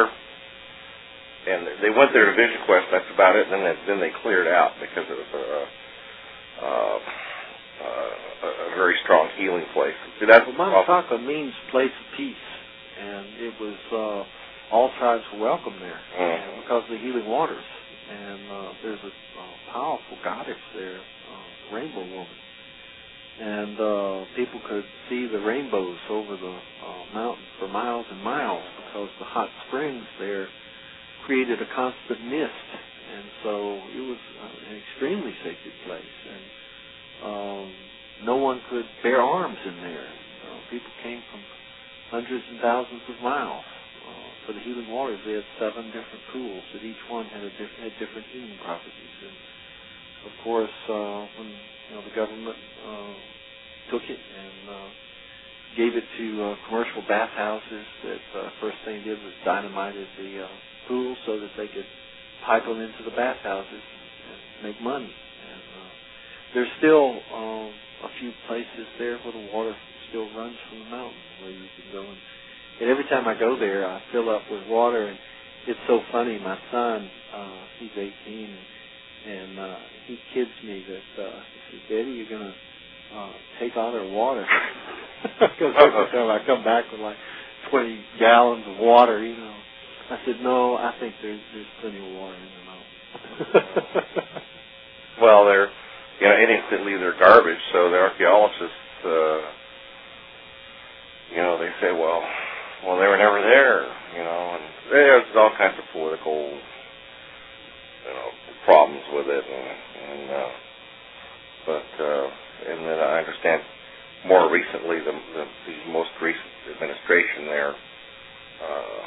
and they went there to vision quest. That's about it. And then they, then they cleared out because it was a, uh, uh, a very strong healing place. See, that's well, Montauk means place of peace, and it was uh, all tribes were welcome there mm. because of the healing waters. And uh, there's a uh, powerful goddess there, uh, Rainbow Woman. And uh, people could see the rainbows over the uh, mountain for miles and miles because the hot springs there created a constant mist. And so it was uh, an extremely sacred place. And um, no one could bear arms in there. Uh, people came from hundreds and thousands of miles uh, for the healing waters. They had seven different pools, and each one had a diff- had different healing properties. And of course, uh, when you know, the government uh, took it and uh, gave it to uh, commercial bathhouses. That uh, first thing they did was dynamited the uh, pools so that they could pipe them into the bathhouses and make money. And uh, there's still um, a few places there where the water still runs from the mountain where you can go. And, and every time I go there, I fill up with water. And it's so funny. My son, uh, he's eighteen. And uh, he kids me that, uh, he says, Daddy, you're going to uh, take all their water. Because every time I come back with like twenty gallons of water, you know. I said, no, I think there's there's plenty of water in the mountain. Well, they're, you know, Indians didn't leave their garbage, so the archaeologists, uh, you know, they say, well, well, they were never there, you know, and there's all kinds of political, you know, problems with it, and, and uh, but uh, and then I understand more recently the, the, the most recent administration there uh,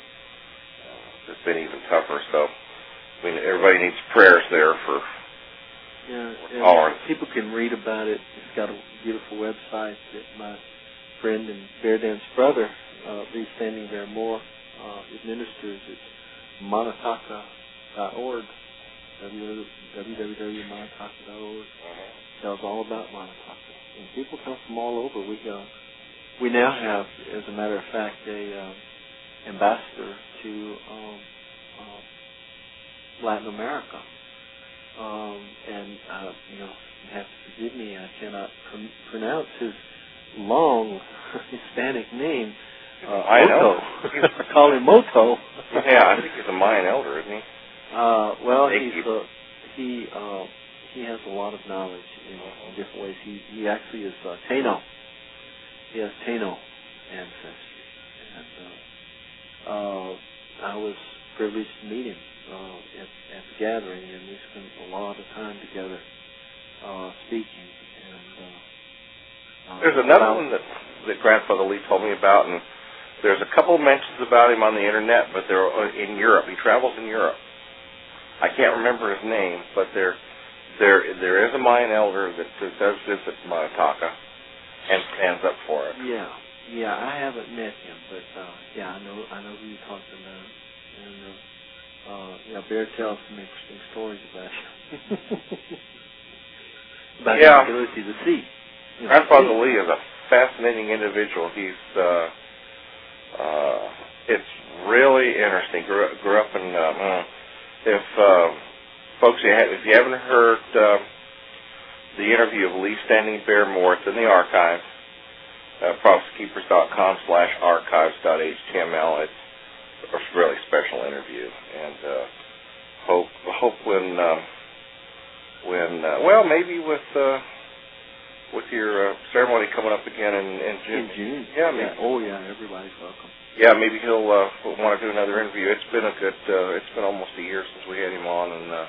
has been even tougher. So I mean, everybody needs prayers there for yeah, tolerance. People can read about it. It's got a beautiful website that my friend and Bear Dance brother, uh, Lee Standing Bear Moore, uh, administers. It's monatauk dot org. w w w dot monatauk dot org. Uh-huh. Tells all about Montauk. And people come from all over. We uh, we now have, as a matter of fact, a uh, ambassador to um, uh, Latin America. Um, and uh, you know, you have to forgive me. I cannot pr- pronounce his long Hispanic name. Uh, I know. I call him Moto. Yeah, I think he's a Mayan elder, isn't he? Uh, well, Thank he's uh, he uh, he has a lot of knowledge in, in different ways. He he actually is uh, Taino. He has Taino ancestry, and uh, uh, I was privileged to meet him uh, at, at the gathering, and we spent a lot of time together uh, speaking. And uh, uh, there's another one that that Grandfather Lee told me about, and there's a couple of mentions about him on the internet, but they're in Europe. He travels in Europe. I can't remember his name, but there there there is a Mayan elder that does visit Manataka and stands up for it. Yeah. Yeah, I haven't met him, but uh, yeah, I know I know who you're talking about, and uh, uh, yeah, Bear tells some interesting stories about him, about yeah. his ability to see. You know, Grandfather see. Lee is a fascinating individual. He's uh, uh, it's really interesting. Grew, grew up in uh, if uh, folks you ha- if you haven't heard uh, the interview of Lee Standing Bear Moore, it's in the archive. Uh, prophecykeepers.com slash archives.html. It's a really special interview, and uh, hope hope when uh, when uh, well maybe with uh, with your uh, ceremony coming up again in, in June. In June, yeah. yeah. Oh yeah, everybody's welcome. Yeah, maybe he'll uh, want to do another interview. It's been a good. Uh, it's been almost a year since we had him on, and uh,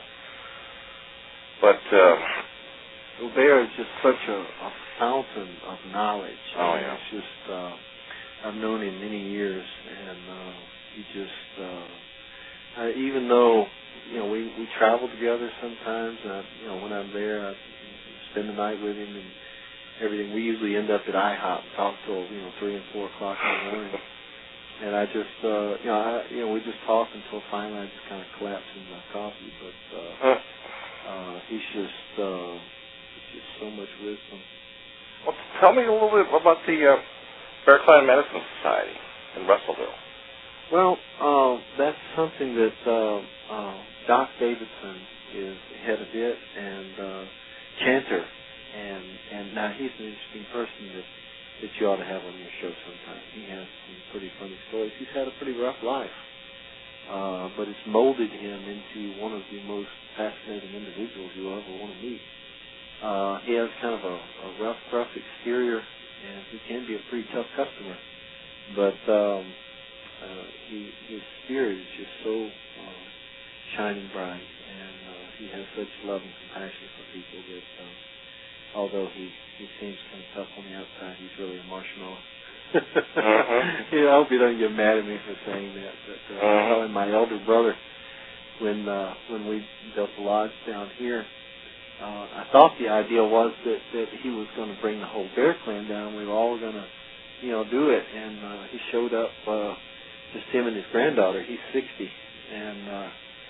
but. Uh, Well, Bear is just such a, a fountain of knowledge. Oh, and yeah. It's just, uh, I've known him many years, and uh, he just, uh, I, even though, you know, we, we travel together sometimes, and I, you know, when I'm there, I spend the night with him and everything. We usually end up at IHOP and talk till, you know, three and four o'clock in the morning. And I just, uh, you know, I, you know, we just talk until finally I just kind of collapse in my coffee. But uh, uh, he's just, uh, just so much wisdom. Well, tell me a little bit about the uh, Bear Clan Medicine Society in Russellville. Well, uh, that's something that uh, uh, Doc Davidson is head of it, and uh, Chanter, and and now he's an interesting person that, that you ought to have on your show sometime. He has some pretty funny stories. He's had a pretty rough life, uh, but it's molded him into one of the most fascinating individuals you'll ever want to meet. Uh, he has kind of a, a rough, rough exterior, and he can be a pretty tough customer. But um, uh, he, his spirit is just so uh, shining bright, and uh, he has such love and compassion for people that, uh, although he, he seems kind of tough on the outside, he's really a marshmallow. uh-huh. You know, I hope you don't get mad at me for saying that. But uh, uh-huh. telling my elder brother when uh, when we built the lodge down here. Uh, I thought the idea was that, that he was going to bring the whole Bear Clan down. We were all going to, you know, do it. And uh, he showed up, uh, just him and his granddaughter. He's sixty. And, uh,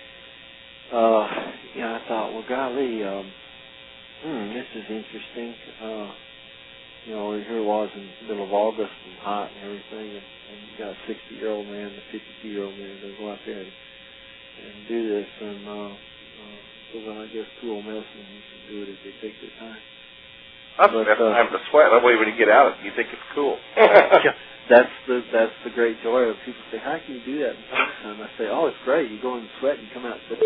uh, you know, I thought, well, golly, um, hmm, this is interesting. Uh, you know, here it was in the middle of August and hot and everything. And, and you got a sixty-year-old man and a fifty-two-year-old man to go out there and, and do this. And, uh, uh, So then I guess two old medicine can do it if they take their time. That's the best time to sweat. That way when you get out, you think it's cool. yeah, that's the that's the great joy of people say, how can you do that in summertime? I say, oh, it's great. You go in and sweat and you come out. So,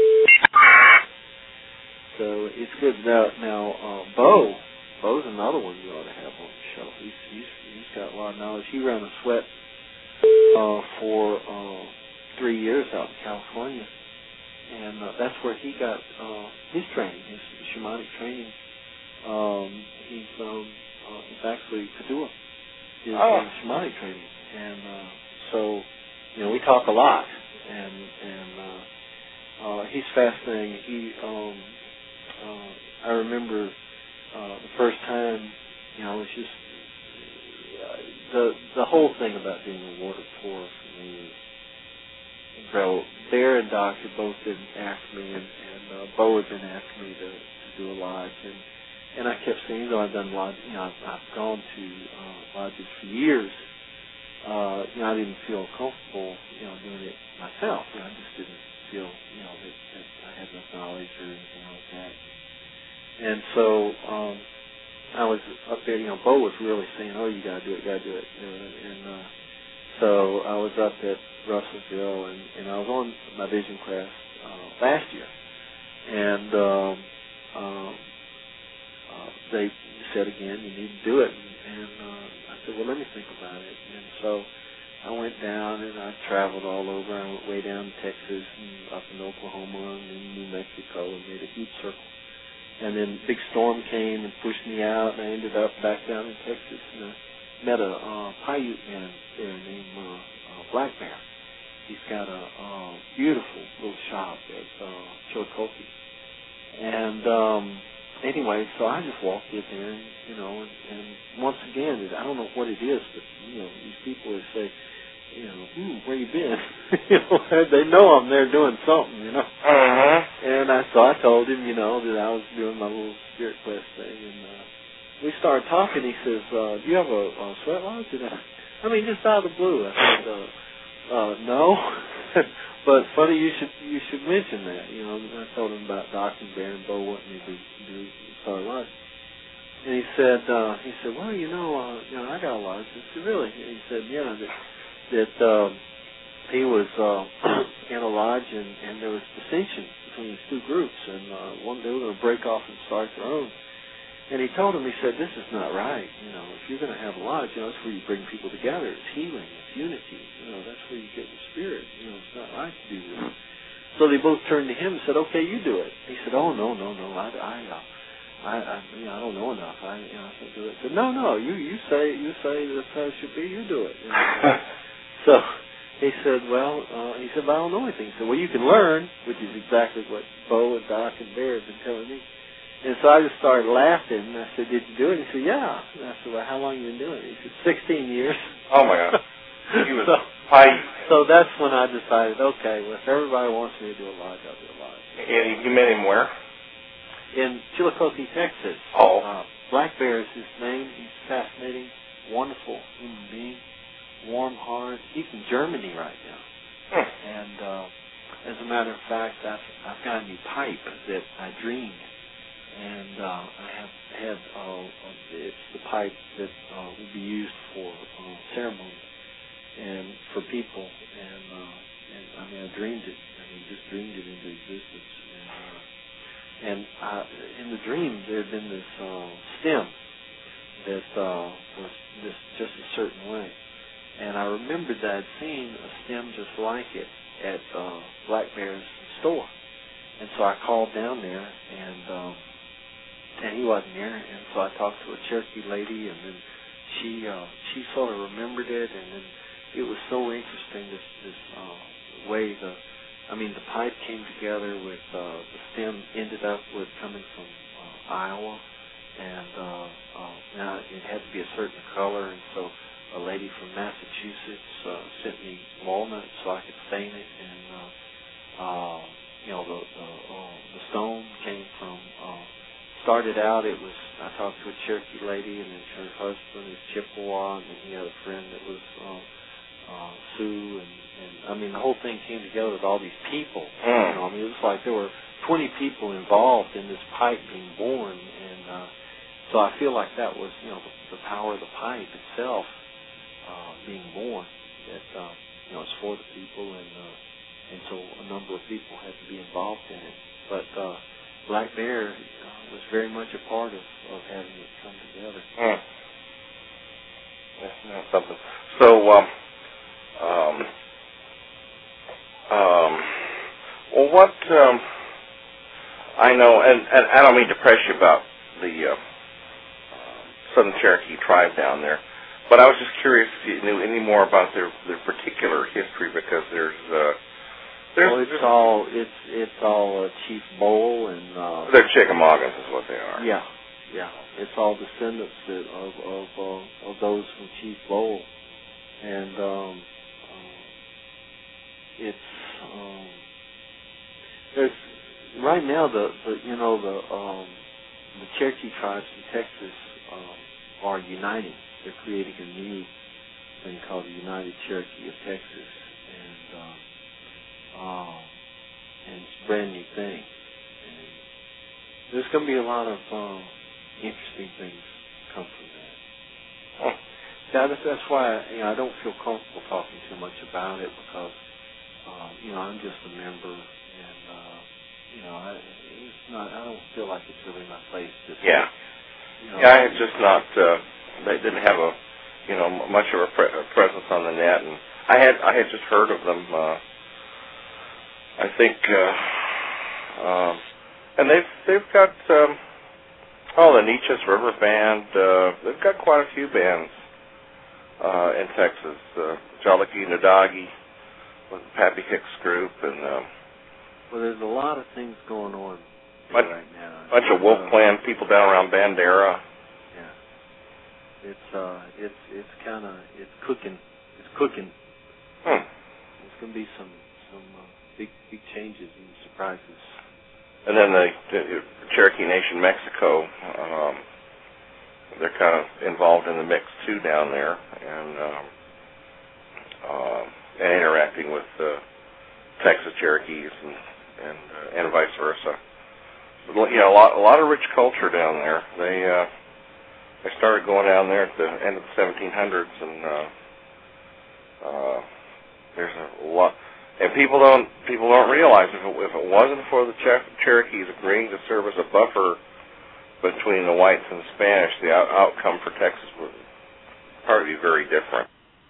so it's good. Now, now uh, Bo, Bo's another one you ought to have on the show. He's he's he's got a lot of knowledge. He ran a sweat uh, for uh, three years out in California. And uh, that's where he got uh, his training, his shamanic training. Um, he's, um, uh, it's actually Kadua, his oh. uh, shamanic training. And uh, so, you know, we talk a lot. And and uh, uh, he's fascinating. He, um, uh, I remember uh, the first time, you know, it was just, uh, the, the whole thing about being a water pour for me is, so Bear and Doc had both been asking me, and, and uh, Bo had been asking me to, to do a lodge, and and I kept saying, you know, I've done lodge, you know, I've, I've gone to uh, lodges for years. Uh, you know, I didn't feel comfortable, you know, doing it myself. You know, I just didn't feel, you know, that, that I had enough knowledge or anything like that. And so um, I was up there. You know, Bo was really saying, "Oh, you gotta do it, gotta do it," you know, and uh, so I was up at Russellville, and, and I was on my Vision Quest uh, last year, and um, um, uh, they said again, you need to do it, and, and uh, I said, well, let me think about it. And so I went down and I traveled all over. I went way down to Texas and up in Oklahoma and in New Mexico and made a huge circle. And then a big storm came and pushed me out, and I ended up back down in Texas. And I met a uh, Paiute man there named uh, uh, Black Bear. He's got a uh, beautiful little shop at uh, Chillicothe. And um, anyway, so I just walked in there, and, you know, and, and once again, I don't know what it is, but, you know, these people would say, you know, hmm, where you been? you know, they know I'm there doing something, you know. Uh-huh. And I, so I told him, you know, that I was doing my little Spirit Quest thing, and uh, we started talking. He says, uh, do you have a, a sweat lodge? And I, I mean, just out of the blue. I said, uh, uh, no. But funny you should you should mention that. You know, I told him about Doc and Bear and Bo wanting me to do Star Lodge. And he said, uh, he said, well, you know, uh, you know, I got a lodge. I said, really? And he said, yeah, that, that um, he was uh, in a lodge, and, and there was dissension between these two groups, and uh, one they were going to break off and start their own. And he told him, he said, this is not right. You know, if you're going to have a lodge, you know, that's where you bring people together. It's healing. It's unity. You know, that's where you get the spirit. You know, it's not right to do this. So they both turned to him and said, okay, you do it. He said, oh, no, no, no, I, I, uh, I, I, you know, I don't know enough. I, you know, I can't do it. He said, no, no, you, you say, you say that's how it should be. You do it. You know? So he said, well, uh, he said, but I don't know anything. He said, well, you can learn, which is exactly what Bo and Doc and Bear have been telling me. And so I just started laughing, and I said, did you do it? He said, yeah. And I said, well, how long have you been doing it? He said, sixteen years. Oh, my God. He was so, Paiute. so that's when I decided, okay, well, if everybody wants me to do a lodge, I'll do a lodge. And you met him where? In Chillicothe, Texas. Oh. Uh, Black Bear is his name. He's fascinating, wonderful human being, warm heart. He's in Germany right now. Hmm. And uh, as a matter of fact, I've, I've got a new pipe that I dreamed. And uh, I have had, uh, it's the pipe that uh, will be used for uh, ceremony and for people. And, uh, and I mean, I dreamed it. I mean, just dreamed it into existence. And, uh, and I, in the dream, there had been this uh, stem that uh, was this just a certain way. And I remembered that I'd seen a stem just like it at uh, Black Bear's store. And so I called down there, and um, and he wasn't there. And so I talked to a Cherokee lady, and then she uh, she sort of remembered it, and then it was so interesting this this uh, way the I mean the pipe came together with uh, the stem ended up with coming from uh, Iowa, and uh, uh, now it had to be a certain color, and so a lady from Massachusetts uh, sent me walnuts so I could stain it, and uh, uh, you know the the, uh, the stone came from. Uh, Started out, it was, I talked to a Cherokee lady, and then her husband is Chippewa, and then he had a friend that was uh, uh, Sioux, and, and I mean, the whole thing came together with all these people. Mm. You know, I mean, it was like there were twenty people involved in this pipe being born, and uh, so I feel like that was, you know, the, the power of the pipe itself uh, being born, that, uh, you know, it's for the people, and uh, and so a number of people had to be involved in it. But uh, Black Bear uh, was very much a part of, of having it come together. Mm. That's, that's something. So, um, um, um, well, what um, I know, and, and I don't mean to press you about the uh, Southern Cherokee tribe down there, but I was just curious if you knew any more about their, their particular history, because there's uh, There's, well, it's all it's it's all uh, Chief Bowl and uh, they're Chickamaugas is what they are. Yeah, yeah. It's all descendants that, of of uh, of those from Chief Bowl, and um, uh, it's um, there's right now the, the you know the um, the Cherokee tribes in Texas uh, are uniting. They're creating a new thing called the United Cherokee of Texas, and uh, Um, and it's a brand new thing. And there's going to be a lot of um, interesting things come from that. Oh. Yeah, that's, that's why you know, I don't feel comfortable talking too much about it, because uh, you know I'm just a member, and uh, you know I, it's not. I don't feel like it's really my place to. Yeah. You know, yeah, it's just not. Uh, they didn't have a, you know, much of a, pre- a presence on the net, and I had I had just heard of them. Uh, I think, uh, um, and they've they've got um, oh the Neches River Band. Uh, they've got quite a few bands uh, in Texas. Uh, Jaliki Nadagi with the Pappy Hicks group, and um, well, there's a lot of things going on but, right now. A bunch of Wolf uh, Clan people down around Bandera. Yeah, it's uh, it's it's kind of it's cooking. It's cooking. Hmm. There's going to be some some uh, big big changes and surprises. And then the, the Cherokee Nation Mexico, um, they're kind of involved in the mix too down there, and um, uh, and interacting with uh, Texas Cherokees and and, uh, and vice versa. But, you know, a lot a lot of rich culture down there. They uh, they started going down there at the end of the seventeen hundreds, and uh, uh, there's a lot. And people don't people don't realize if it, if it wasn't for the Cher- Cherokees agreeing to serve as a buffer between the whites and the Spanish, the out- outcome for Texas would probably be very different.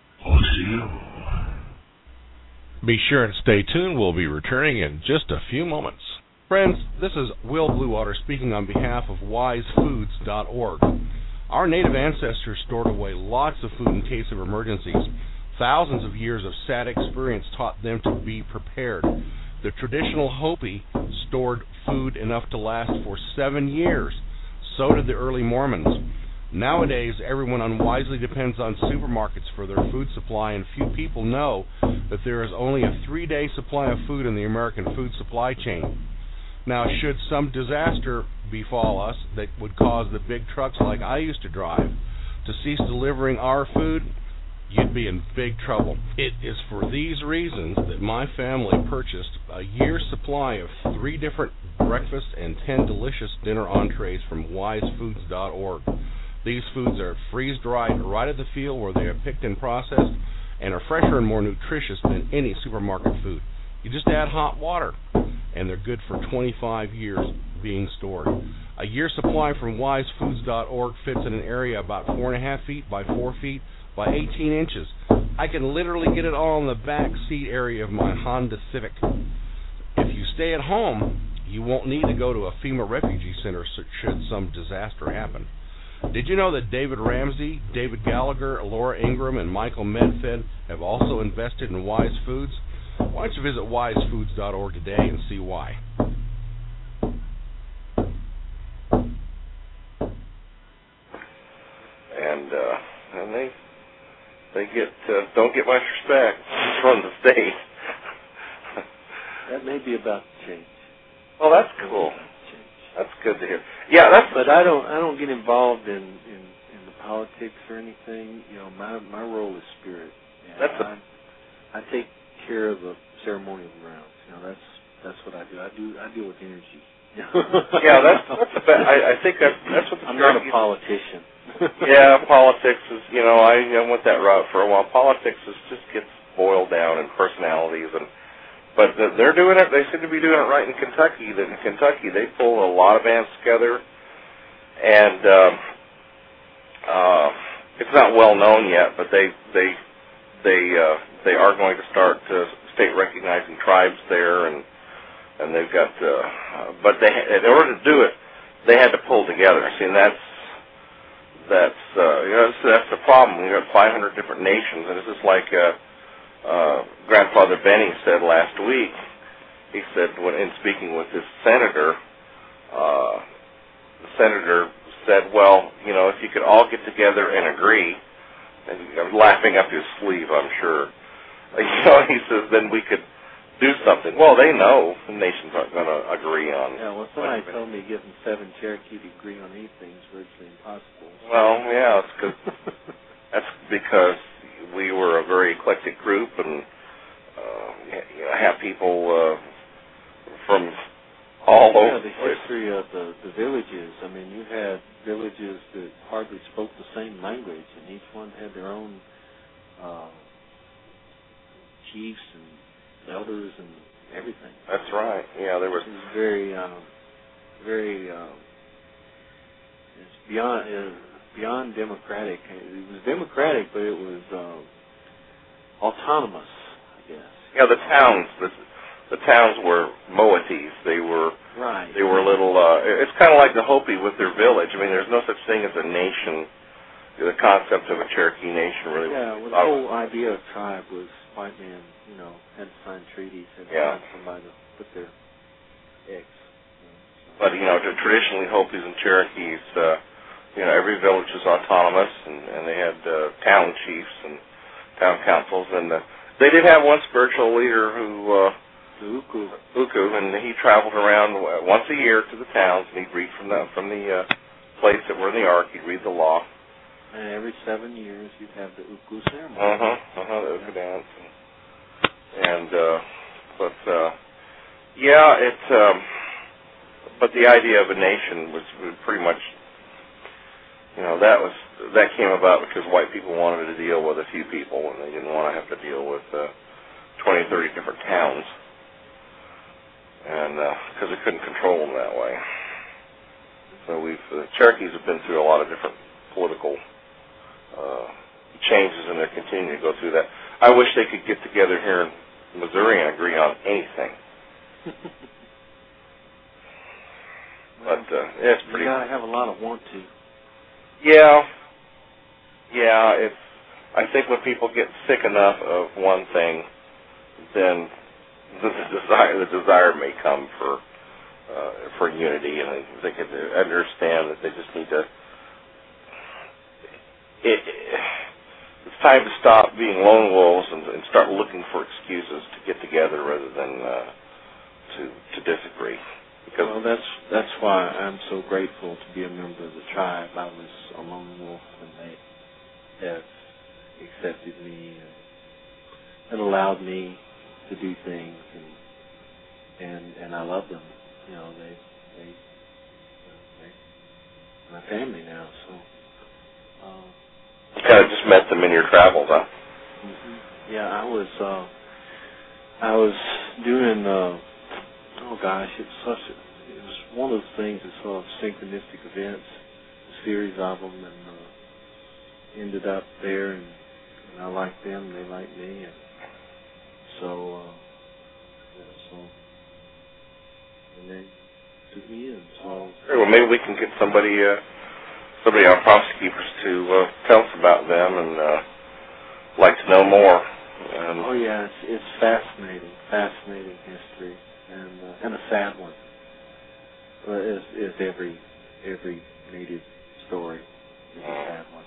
Be sure and stay tuned. We'll be returning in just a few moments. Friends, this is Will Bluewater speaking on behalf of wise foods dot org. Our native ancestors stored away lots of food in case of emergencies. Thousands of years of sad experience taught them to be prepared. The traditional Hopi stored food enough to last for seven years. So did the early Mormons. Nowadays, everyone unwisely depends on supermarkets for their food supply, and few people know that there is only a three-day supply of food in the American food supply chain. Now, should some disaster befall us that would cause the big trucks like I used to drive to cease delivering our food, you'd be in big trouble. It is for these reasons that my family purchased a year's supply of three different breakfast and ten delicious dinner entrees from wise foods dot org. These foods are freeze-dried right at the field where they are picked and processed and are fresher and more nutritious than any supermarket food. You just add hot water, and they're good for twenty-five years being stored. A year's supply from wise foods dot org fits in an area about four and a half feet by four feet by eighteen inches. I can literally get it all in the back seat area of my Honda Civic. If you stay at home, you won't need to go to a FEMA refugee center should some disaster happen. Did you know that David Ramsey, David Gallagher, Laura Ingram, and Michael Medfed have also invested in Wise Foods? Why don't you visit wise foods dot org today and see why. And uh, and they they get uh, don't get much respect from the state. That may be about to change. Well, that's cool. That's good to hear. Yeah, that's. But I don't. I don't get involved in, in, in the politics or anything. You know, my my role is spirit. And that's. A, I, I take care of the ceremonial grounds. You know, that's that's what I do. I do. I deal with energy. Yeah, that's. that's a bad, I, I think that's that's what the. I'm not a politician. Yeah, politics is. You know, I, I went that route for a while. Politics is just gets boiled down in personalities and. But they're doing it. They seem to be doing it right in Kentucky. That in Kentucky they pull a lot of bands together, and uh, uh, it's not well known yet. But they they they uh, they are going to start uh, state recognizing tribes there, and and they've got. Uh, but they in order to do it, they had to pull together. See, and that's that's uh, you know that's, that's the problem. We got five hundred different nations, and it's just like. Uh, Uh, Grandfather Benny said last week, he said when in speaking with his senator, uh, the senator said, well, you know, if you could all get together and agree, and I'm laughing up his sleeve, I'm sure, you know, he says, then we could do something. Well, they know the nations aren't going to agree on. Yeah, well, somebody told me getting seven Cherokee to agree on anything is virtually impossible. Well, yeah, it's cause, that's because we were a very eclectic group, and uh, you know, have people uh, from all yeah, over. Yeah, the history of the, the villages. I mean, you had villages that hardly spoke the same language, and each one had their own uh, chiefs and elders and everything. That's right. Yeah, there was. It was very, um, very. Um, it's beyond. Uh, Beyond democratic. It was democratic, but it was uh, autonomous, I guess. Yeah, the towns, the, the towns were moieties. They were right. They were little. Uh, it's kind of like the Hopi with their village. I mean, there's no such thing as a nation. The concept of a Cherokee nation really. Yeah, was, well, the whole idea of tribe was white men, you know, had to sign treaties, had to yeah. find somebody to put their eggs. But you know, traditionally Hopis and Cherokees, uh, you know, every village was autonomous, and, and they had uh, town chiefs and town councils, and uh, they did have one spiritual leader who, uh, Uku, Uku, and he traveled around once a year to the towns, and he'd read from the from the uh, plates that were in the Ark. He'd read the law. And every seven years you'd have the Uku ceremony. Uh-huh, uh-huh, the Uku dance. And, uh, but, uh, yeah, it's, um, but the idea of a nation was pretty much, you know, that was, that came about because white people wanted to deal with a few people, and they didn't want to have to deal with uh, twenty, thirty different towns, and, because uh, they couldn't control them that way. So we've, the Cherokees have been through a lot of different political Uh, changes, and they're continuing to go through that. I wish they could get together here in Missouri and agree on anything. But uh, yeah, it's pretty. You gotta have a lot of want to. Yeah, yeah. It's. I think when people get sick enough of one thing, then the desire the desire may come for uh, for unity, and they can understand that they just need to. It, it's time to stop being lone wolves and, and start looking for excuses to get together rather than uh, to to disagree. Because well, that's that's why I'm so grateful to be a member of the tribe. I was a lone wolf, and they have accepted me and, and allowed me to do things, and and and I love them. You know, they they they my family now. So. Uh, You kind of just met them in your travels, huh? Mm-hmm. Yeah, I was. Uh, I was doing. Uh, oh gosh, it's such. A, it was one of those things that sort of synchronistic events, a series of them, and uh, ended up there, and, and I liked them, they liked me, and so. Uh, yeah, so. And they took me in. So. Hey, well, maybe we can get somebody. Uh, Somebody on Prosecutors to uh, tell us about them and uh, like to know more. And oh yeah, it's, it's fascinating, fascinating history, and uh, and a sad one. But is is every every native story is a sad one.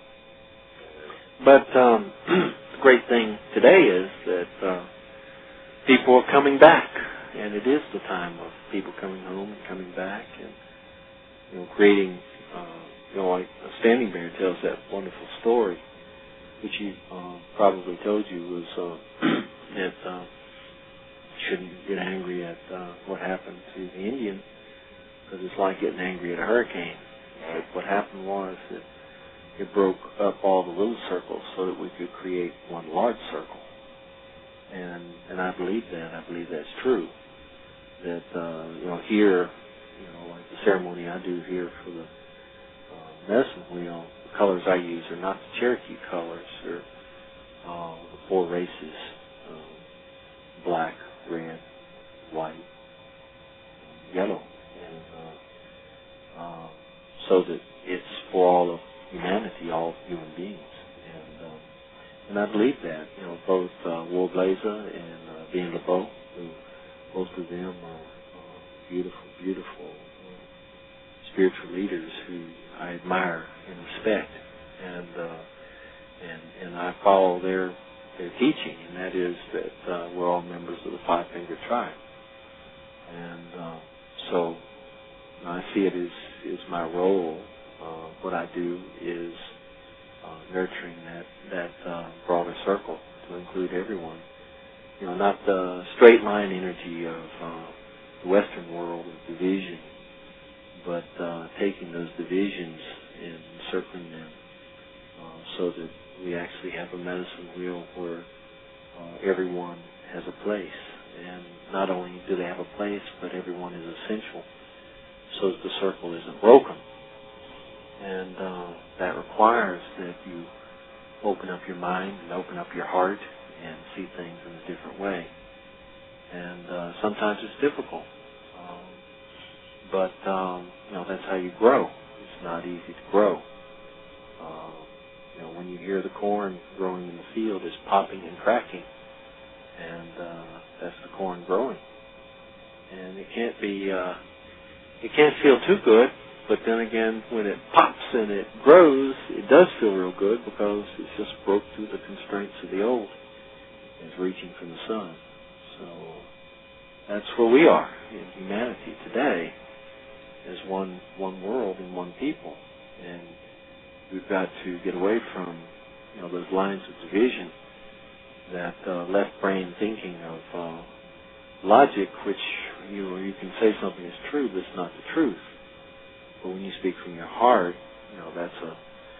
But um, the great thing today is that uh, people are coming back, and it is the time of people coming home and coming back, and you know, creating. Uh, You know, like Standing Bear tells that wonderful story, which he uh, probably told you was uh, that uh, shouldn't get angry at uh, what happened to the Indian, because it's like getting angry at a hurricane. But what happened was that it broke up all the little circles so that we could create one large circle. And and I believe that. I believe that's true. That uh, you know, here, you know, like the ceremony I do here for the medicine wheel, the colors I use are not the Cherokee colors. They're uh, the four races, um, black, red, white, yellow. And uh, uh, so that it's for all of humanity, all human beings. And um, and I believe that. You know, both uh, Will Blazer and uh, Bien LeBeau, who both of them are uh, beautiful, beautiful uh, spiritual leaders who I admire and respect, and uh, and and I follow their their teaching, and that is that uh, we're all members of the Five Finger Tribe, and uh, so I see it as is my role. Uh, what I do is uh, nurturing that that uh, broader circle to include everyone. You know, not the straight line energy of uh, the Western world of division, but uh, taking those divisions and circling them uh, so that we actually have a medicine wheel where uh, everyone has a place. And not only do they have a place, but everyone is essential so that the circle isn't broken. And uh, that requires that you open up your mind and open up your heart and way. And uh, sometimes it's difficult. Um, but, um, you know, that's how you grow. It's not easy to grow. Uh, you know, when you hear the corn growing in the field, it's popping and cracking. And uh, that's the corn growing. And it can't be, uh, it can't feel too good, but then again, when it pops and it grows, it does feel real good because it's just broke through the constraints of the old. It's reaching from the sun. So that's where we are in humanity today, as one one world and one people. And we've got to get away from, you know, those lines of division, that uh, left brain thinking of uh, logic, which you know, you can say something is true, but it's not the truth. But when you speak from your heart, you know, that's a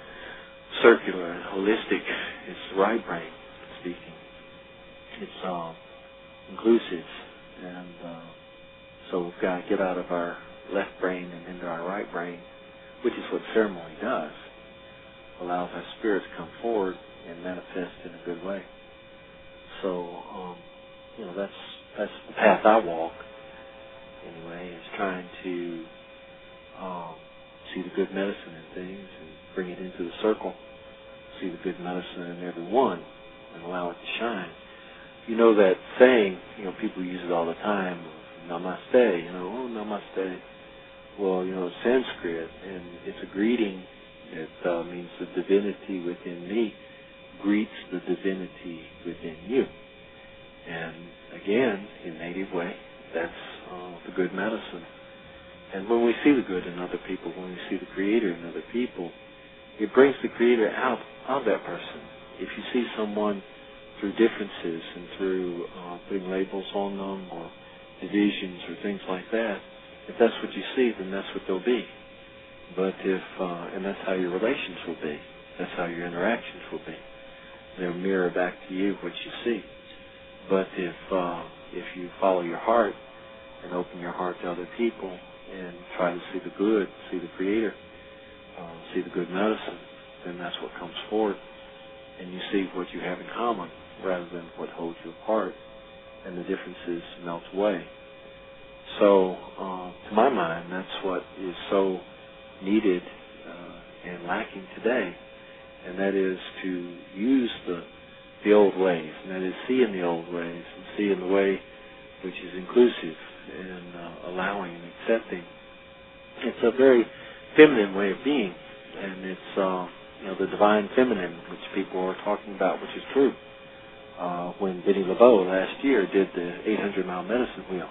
circular and holistic. It's the right brain speaking. It's uh, inclusive, and uh, so we've got to get out of our left brain and into our right brain, which is what ceremony does. Allows our spirit to come forward and manifest in a good way. So, um, you know, that's that's the path I walk. Anyway, is trying to um, see the good medicine in things and bring it into the circle. See the good medicine in everyone and allow it to shine. You know that saying, you know, people use it all the time, namaste, you know, oh, namaste. Well, you know, it's Sanskrit, and it's a greeting. It uh, means the divinity within me greets the divinity within you. And again, in native way, that's uh, the good medicine. And when we see the good in other people, when we see the Creator in other people, it brings the Creator out of that person. If you see someone through differences and through uh, putting labels on them or divisions or things like that, if that's what you see, then that's what they'll be. But if, uh, and that's how your relations will be. That's how your interactions will be. They'll mirror back to you what you see. But if uh, if you follow your heart and open your heart to other people and try to see the good, see the Creator, uh, see the good medicine, then that's what comes forward. And you see what you have in common rather than what holds you apart, and the differences melt away. So, uh, to my mind, that's what is so needed uh, and lacking today, and that is to use the the old ways, and that is see in the old ways, and see in the way which is inclusive and uh, allowing and accepting. It's a very feminine way of being, and it's uh, you know the divine feminine, which people are talking about, which is true. Uh, when Benny LeBeau last year did the eight hundred mile medicine wheel,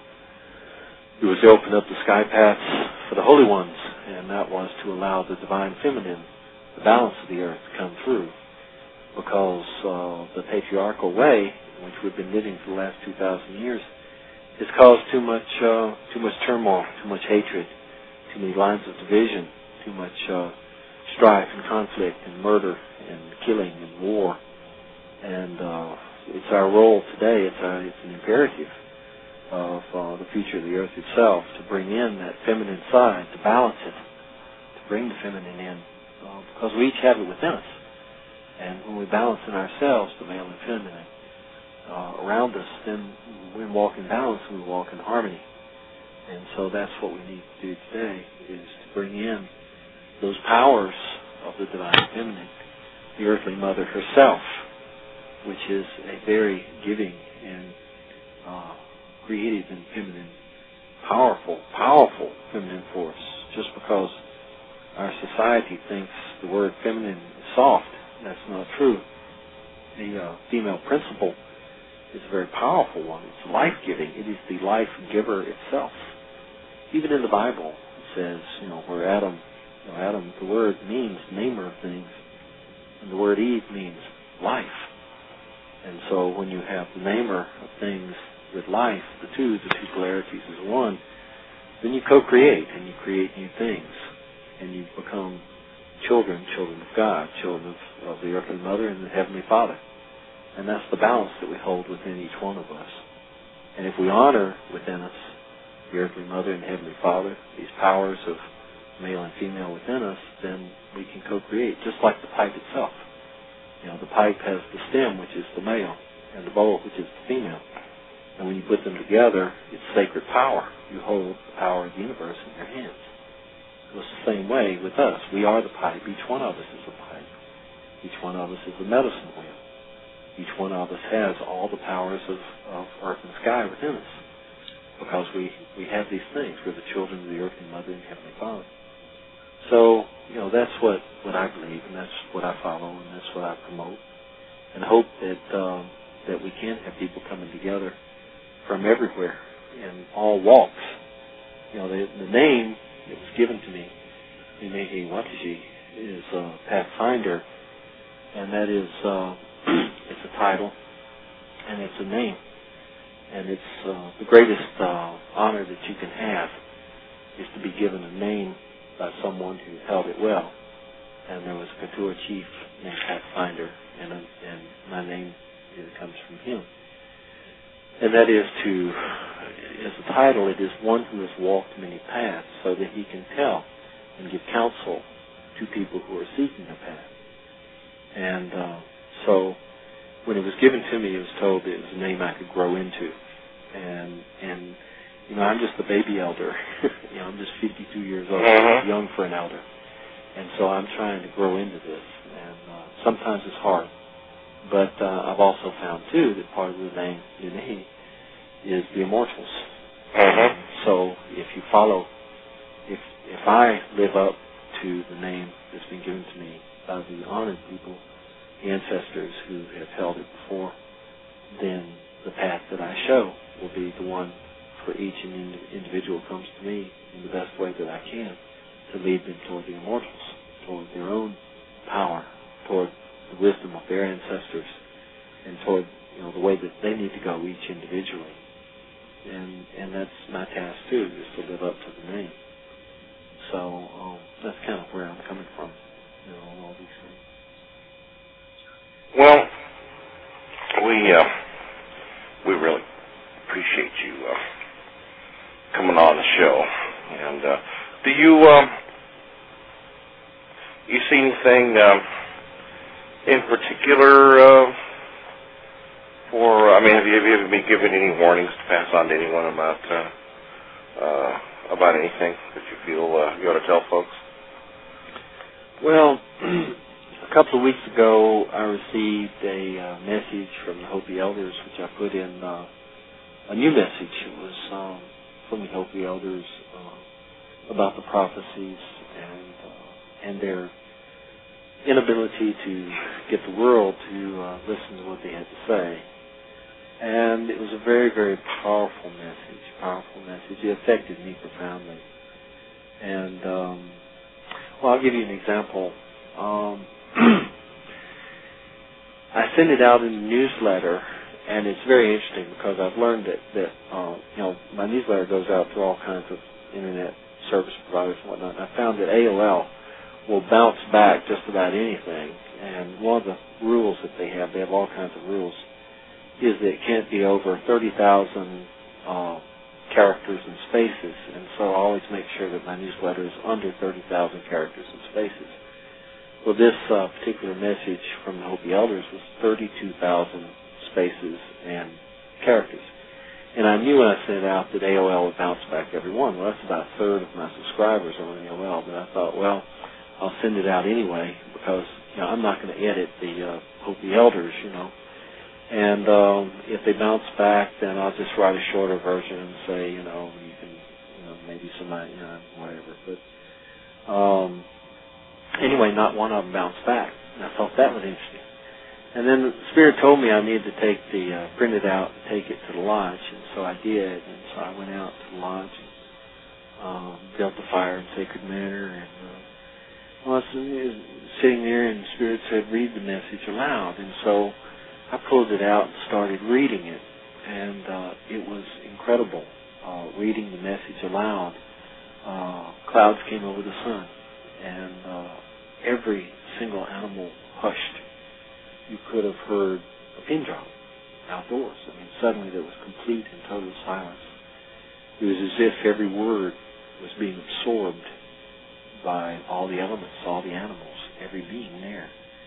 it was to open up the sky paths for the holy ones, and that was to allow the divine feminine, the balance of the earth, to come through. Because uh, the patriarchal way, which we've been living for the last two thousand years, has caused too much, uh, too much turmoil, too much hatred, too many lines of division, too much uh, strife and conflict and murder and killing and war. And uh, it's our role today. It's our, it's an imperative of uh, the future of the earth itself to bring in that feminine side, to balance it, to bring the feminine in, uh, because we each have it within us. And when we balance in ourselves, the male and feminine, uh, around us, then we walk in balance and we walk in harmony. And so that's what we need to do today, is to bring in those powers of the divine feminine, the earthly mother herself, which is a very giving and uh, creative and feminine, powerful, powerful feminine force. Just because our society thinks the word feminine is soft, that's not true. The uh, female principle is a very powerful one. It's life-giving. It is the life giver itself. Even in the Bible, it says, you know, where Adam, you know, Adam, the word means namer of things, and the word Eve means life. And so when you have the namer of things with life, the two, the two polarities as one, then you co-create and you create new things, and you become children, children of God, children of, of the earthly mother and the heavenly Father. And that's the balance that we hold within each one of us. And if we honor within us the earthly mother and the heavenly Father, these powers of male and female within us, then we can co-create, just like the pipe itself. You know, the pipe has the stem, which is the male, and the bowl, which is the female. And when you put them together, it's sacred power. You hold the power of the universe in your hands. It was the same way with us. We are the pipe. Each one of us is a pipe. Each one of us is a medicine wheel. Each one of us has all the powers of, of earth and sky within us, because we, we have these things. We're the children of the earthly mother and heavenly Father. So, you know, that's what, what I believe, and that's what I follow, and that's what I promote, and hope that um, that we can have people coming together from everywhere in all walks. You know, the, the name that was given to me, Imehe Wataji, is uh, Pathfinder, and that is uh, it's a title, and it's a name, and it's uh, the greatest uh, honor that you can have is to be given a name by someone who held it well. And there was a Katua chief named Pathfinder, and, uh, and my name it comes from him. And that is to, as a title, it is one who has walked many paths, so that he can tell and give counsel to people who are seeking the path. And uh, so when it was given to me, it was told it was a name I could grow into. And, and you know, I'm just a baby elder. you know, I'm just fifty-two years old, mm-hmm. young for an elder. And so I'm trying to grow into this. And uh, sometimes it's hard. But uh, I've also found, too, that part of the name, Imehe, is the immortals. Mm-hmm. So if you follow, if if I live up to the name that's been given to me by the honored people, the ancestors who have held it before, then the path that I show will be the one for each individual who comes to me in the best way that I can to lead them toward the immortals, toward their own power, toward the wisdom of their ancestors, and toward, you know, the way that they need to go each individually. And and that's my task too, is to live up to the name. So um, that's kind of where I'm coming from, you know, on all these things. Well, we uh, we really appreciate you uh, coming on the show. And uh, do you um, you see anything um, in particular uh, for? I mean, have you, have you been given any warnings to pass on to anyone about uh, uh, about anything that you feel uh, you ought to tell folks? Well, a couple of weeks ago, I received a uh, message from the Hopi Elders, which I put in uh, a new message. It was um, from the Hopi Elders uh, about the prophecies and uh, and their inability to get the world to uh, listen to what they had to say. And it was a very, very powerful message, powerful message. It affected me profoundly. And, um, well, I'll give you an example. Um, I send it out in a newsletter, and it's very interesting because I've learned that, that uh, you know, my newsletter goes out to all kinds of internet service providers and whatnot. And I found that A O L will bounce back just about anything. And one of the rules that they have, they have all kinds of rules, is that it can't be over thirty thousand uh, characters and spaces. And so I always make sure that my newsletter is under thirty thousand characters and spaces. Well, this uh, particular message from the Hopi Elders was thirty-two thousand spaces and characters. And I knew when I sent it out that A O L would bounce back every one. Well, that's about a third of my subscribers on A O L. But I thought, well, I'll send it out anyway because, you know, I'm not going to edit the uh, Hopi Elders, you know. And um, if they bounce back, then I'll just write a shorter version and say, you know, you can, you know, maybe somebody, you know, whatever. But um, anyway, not one of them bounced back. And I thought that was interesting. And then the Spirit told me I needed to take the, uh, print it out and take it to the lodge. And so I did. And so I went out to the lodge and um, built the fire in sacred manner. And uh, well, I was sitting there, and the Spirit said, read the message aloud. And so I pulled it out and started reading it, and uh, it was incredible. Uh, reading the message aloud, uh, clouds came over the sun, and uh, every single animal hushed. You could have heard a pin drop outdoors. I mean, suddenly there was complete and total silence. It was as if every word was being absorbed by all the elements, all the animals, every being there.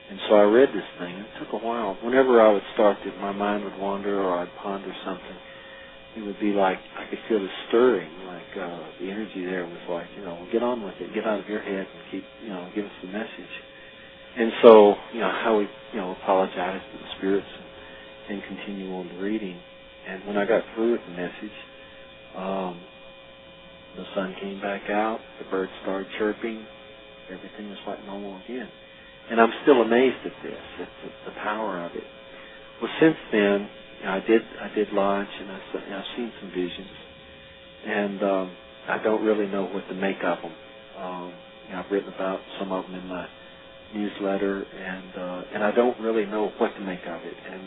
And so I read this thing. It took a while. Whenever I would start it, my mind would wander or I'd ponder something. It would be like I could feel the stirring, like uh, the energy there was like, you know, get on with it, get out of your head and keep, you know, give us the message. And so, you know, how we, you know, apologize to the spirits and, and continue on the reading. And when I got through with the message, um, the sun came back out, the birds started chirping, everything was like normal again. And I'm still amazed at this, at the, the power of it. Well, since then, you know, I did I did lodge, and I, you know, I've seen some visions, and um, I don't really know what to make of them. Um, you know, I've written about some of them in my newsletter, and uh, and I don't really know what to make of it. And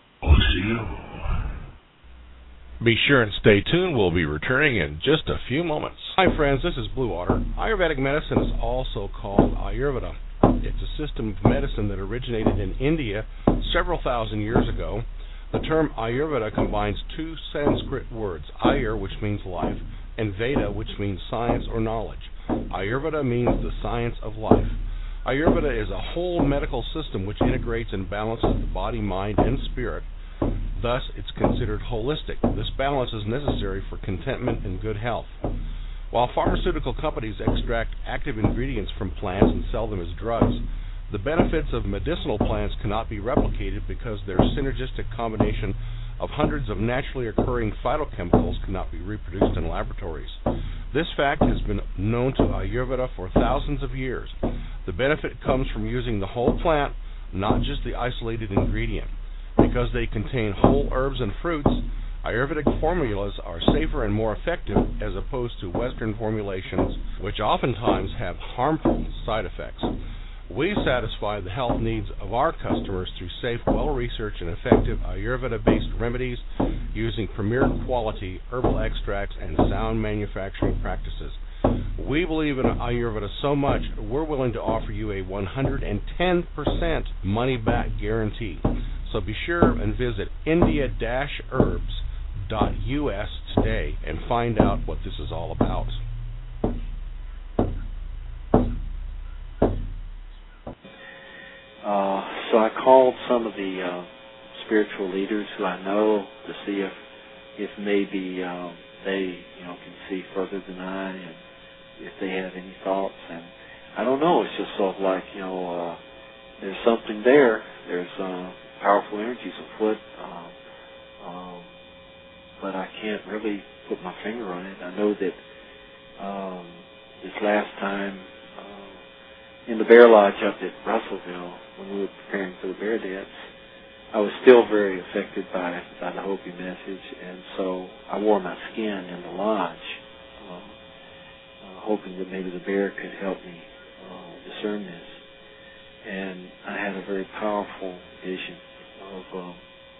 be sure and stay tuned. We'll be returning in just a few moments. Hi, friends. This is Blue Water. Ayurvedic medicine is also called Ayurveda. It's a system of medicine that originated in India several thousand years ago. The term Ayurveda combines two Sanskrit words, Ayur, which means life, and Veda, which means science or knowledge. Ayurveda means the science of life. Ayurveda is a whole medical system which integrates and balances the body, mind, and spirit. Thus, it's considered holistic. This balance is necessary for contentment and good health. While pharmaceutical companies extract active ingredients from plants and sell them as drugs, the benefits of medicinal plants cannot be replicated because their synergistic combination of hundreds of naturally occurring phytochemicals cannot be reproduced in laboratories. This fact has been known to Ayurveda for thousands of years. The benefit comes from using the whole plant, not just the isolated ingredient. Because they contain whole herbs and fruits, Ayurvedic formulas are safer and more effective as opposed to Western formulations, which oftentimes have harmful side effects. We satisfy the health needs of our customers through safe, well-researched, and effective Ayurveda-based remedies using premier quality herbal extracts and sound manufacturing practices. We believe in Ayurveda so much, we're willing to offer you a one hundred ten percent money-back guarantee. So be sure and visit india dash herbs dot U S today and find out what this is all about. Uh, so I called some of the uh, spiritual leaders who I know to see if if maybe uh, they you know can see further than I, and if they have any thoughts. And I don't know. It's just sort of like you know uh, there's something there. There's uh, powerful energies afoot, uh, um, but I can't really put my finger on it. I know that um, this last time uh, in the Bear Lodge up at Russellville, when we were preparing for the Bear Dance, I was still very affected by, by the Hopi message, and so I wore my skin in the lodge, uh, uh, hoping that maybe the bear could help me uh, discern this. And I had a very powerful vision of, um,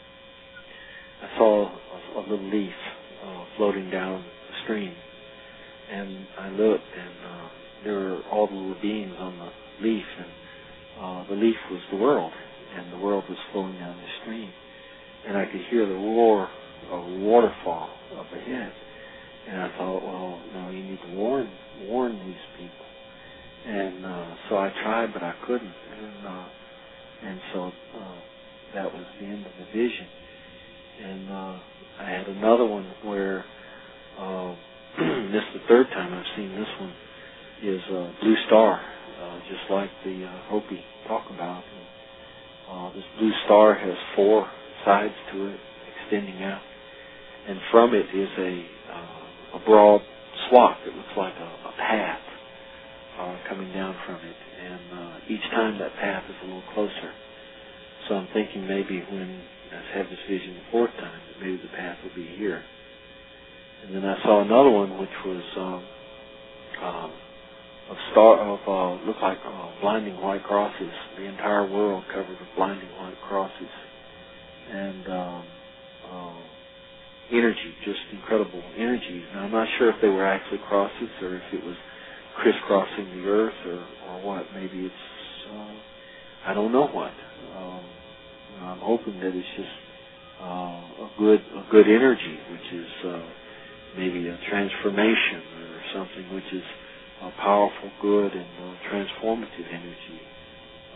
I saw a, a little leaf uh, floating down the stream, and I looked, and uh, there were all the little beings on the leaf, and uh, the leaf was the world, and the world was flowing down the stream, and I could hear the roar of a waterfall up ahead, and I thought, well, no, you need to warn warn these people. And uh, so I tried, but I couldn't. And uh, and so uh, that was the end of the vision. And uh, I had another one where uh, this is the third time I've seen this one, is uh, Blue Star, uh, just like the uh, Hopi talk about. And, uh, this blue star has four sides to it, extending out, and from it is a uh, a broad swath that looks like a, a path. Uh, coming down from it, and uh, each time that path is a little closer. So I'm thinking maybe when I have this vision the fourth time, that maybe the path will be here. And then I saw another one which was um, um, a star of uh, looked like uh, blinding white crosses. The entire world covered with blinding white crosses, and um, uh, energy, just incredible energy. Now I'm not sure if they were actually crosses or if it was crisscrossing the earth or, or what. Maybe it's, uh, I don't know what. Um, I'm hoping that it's just uh, a good a good energy, which is uh, maybe a transformation or something which is a powerful, good, and uh, transformative energy.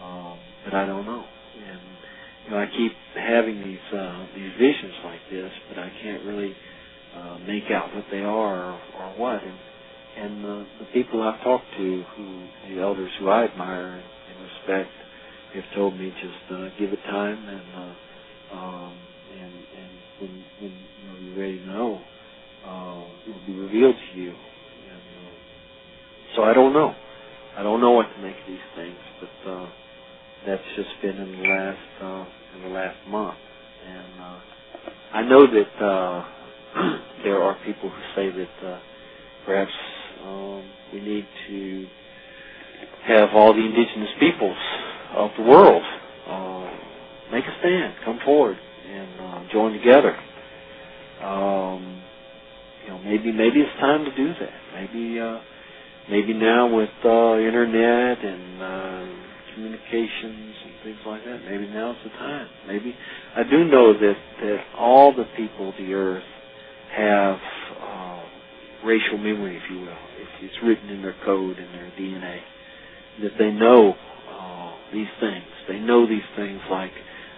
um, but I don't know. And you know, I keep having these uh, these visions like this, but I can't really uh, make out what they are or, or what. And and the, the people I've talked to, who the elders who I admire and, and respect, have told me just uh, give it time, and uh, um, and and when when you know, you're ready to know, uh, it will be revealed to you. And uh, so I don't know. I don't know what to make of these things, but uh, that's just been in the last uh, in the last month, and uh, I know that uh, there are people who say that uh, perhaps um, we need to have all the indigenous peoples of the world uh, make a stand, come forward, and uh, join together. Um, you know, maybe maybe it's time to do that. Maybe. Uh, Maybe now with uh, internet and uh, communications and things like that, maybe now's the time. Maybe I do know that, that all the people of the earth have uh, racial memory, if you will. It's, it's written in their code, in their D N A, that they know uh, these things. They know these things like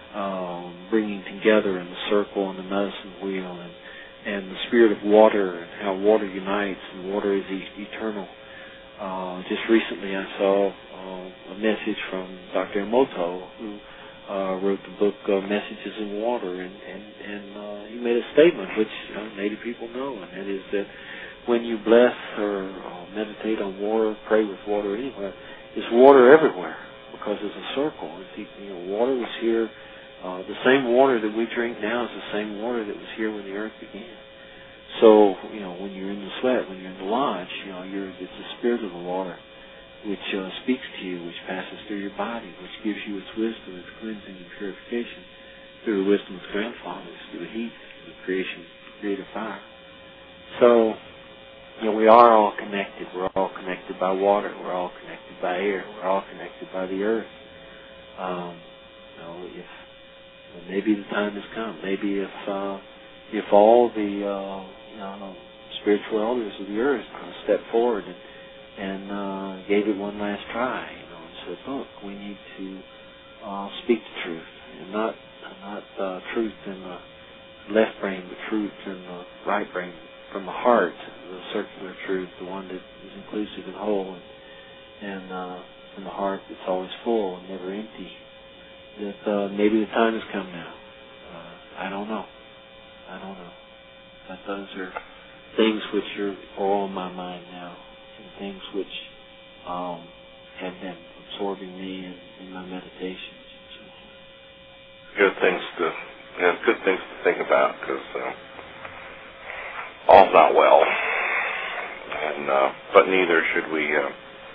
um, bringing together in the circle and the medicine wheel, and, and the spirit of water, and how water unites, and water is e- eternal. Uh, just recently I saw uh, a message from Doctor Emoto, who uh, wrote the book uh, Messages in Water, and, and, and uh, he made a statement which uh, Native people know, and that is that when you bless or uh, meditate on water, pray with water anywhere, there's water everywhere, because it's a circle. It's, you know, water was here, uh, the same water that we drink now is the same water that was here when the earth began. So, you know, when you're in the sweat, when you're in the lodge, you know, you're, it's the spirit of the water which uh, speaks to you, which passes through your body, which gives you its wisdom, its cleansing and purification through the wisdom of its grandfathers, through the heat, the creation, creative fire. So, you know, we are all connected. We're all connected by water. We're all connected by air. We're all connected by the earth. Um, you know, if well, maybe the time has come. Maybe if uh, if all the uh, you know, spiritual elders of the earth uh, stepped forward and, and uh, gave it one last try, you know, and said, "Look, we need to uh, speak the truth, and not not uh, truth in the left brain, but truth in the right brain, from the heart, the circular truth, the one that is inclusive and whole, and, and uh, from the heart that's always full and never empty." That uh, maybe the time has come now. Uh, I don't know. I don't know. But those are things which are all on my mind now, and things which um, have been absorbing me in, in my meditations. Good things to, yeah, good things to think about, because uh, all's not well, and uh, but neither should we. Uh,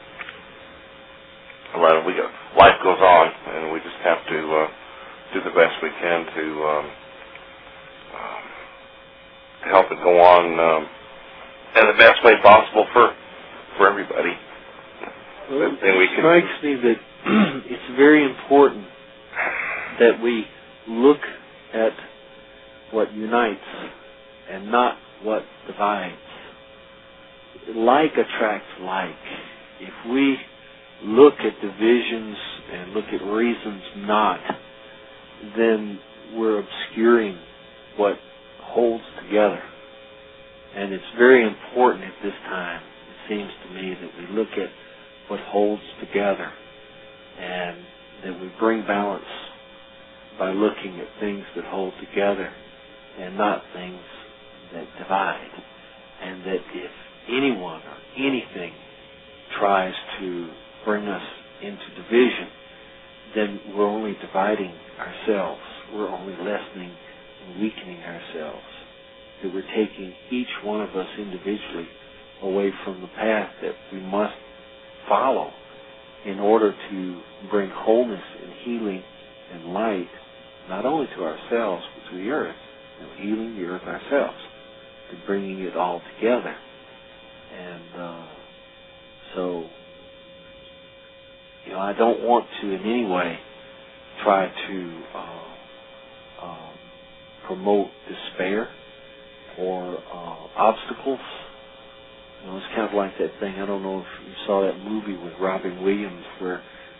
well, we go, life goes on, and we just have to uh, do the best we can to. Um, um, help it go on um, in the best way possible for for everybody. Well, it we can strikes me that it's very important that we look at what unites and not what divides. Like attracts like. If we look at divisions and look at reasons not, then we're obscuring what holds together. And it's very important at this time, it seems to me, that we look at what holds together and that we bring balance by looking at things that hold together and not things that divide. And that if anyone or anything tries to bring us into division, then we're only dividing ourselves. We're only lessening and weakening ourselves. That we're taking each one of us individually away from the path that we must follow in order to bring wholeness and healing and light, not only to ourselves, but to the earth. You know, healing the earth ourselves, and bringing it all together. And uh, so, you know, I don't want to in any way try to uh, uh, promote despair or uh, obstacles. You know, it's kind of like that thing. I don't know if you saw that movie with Robin Williams where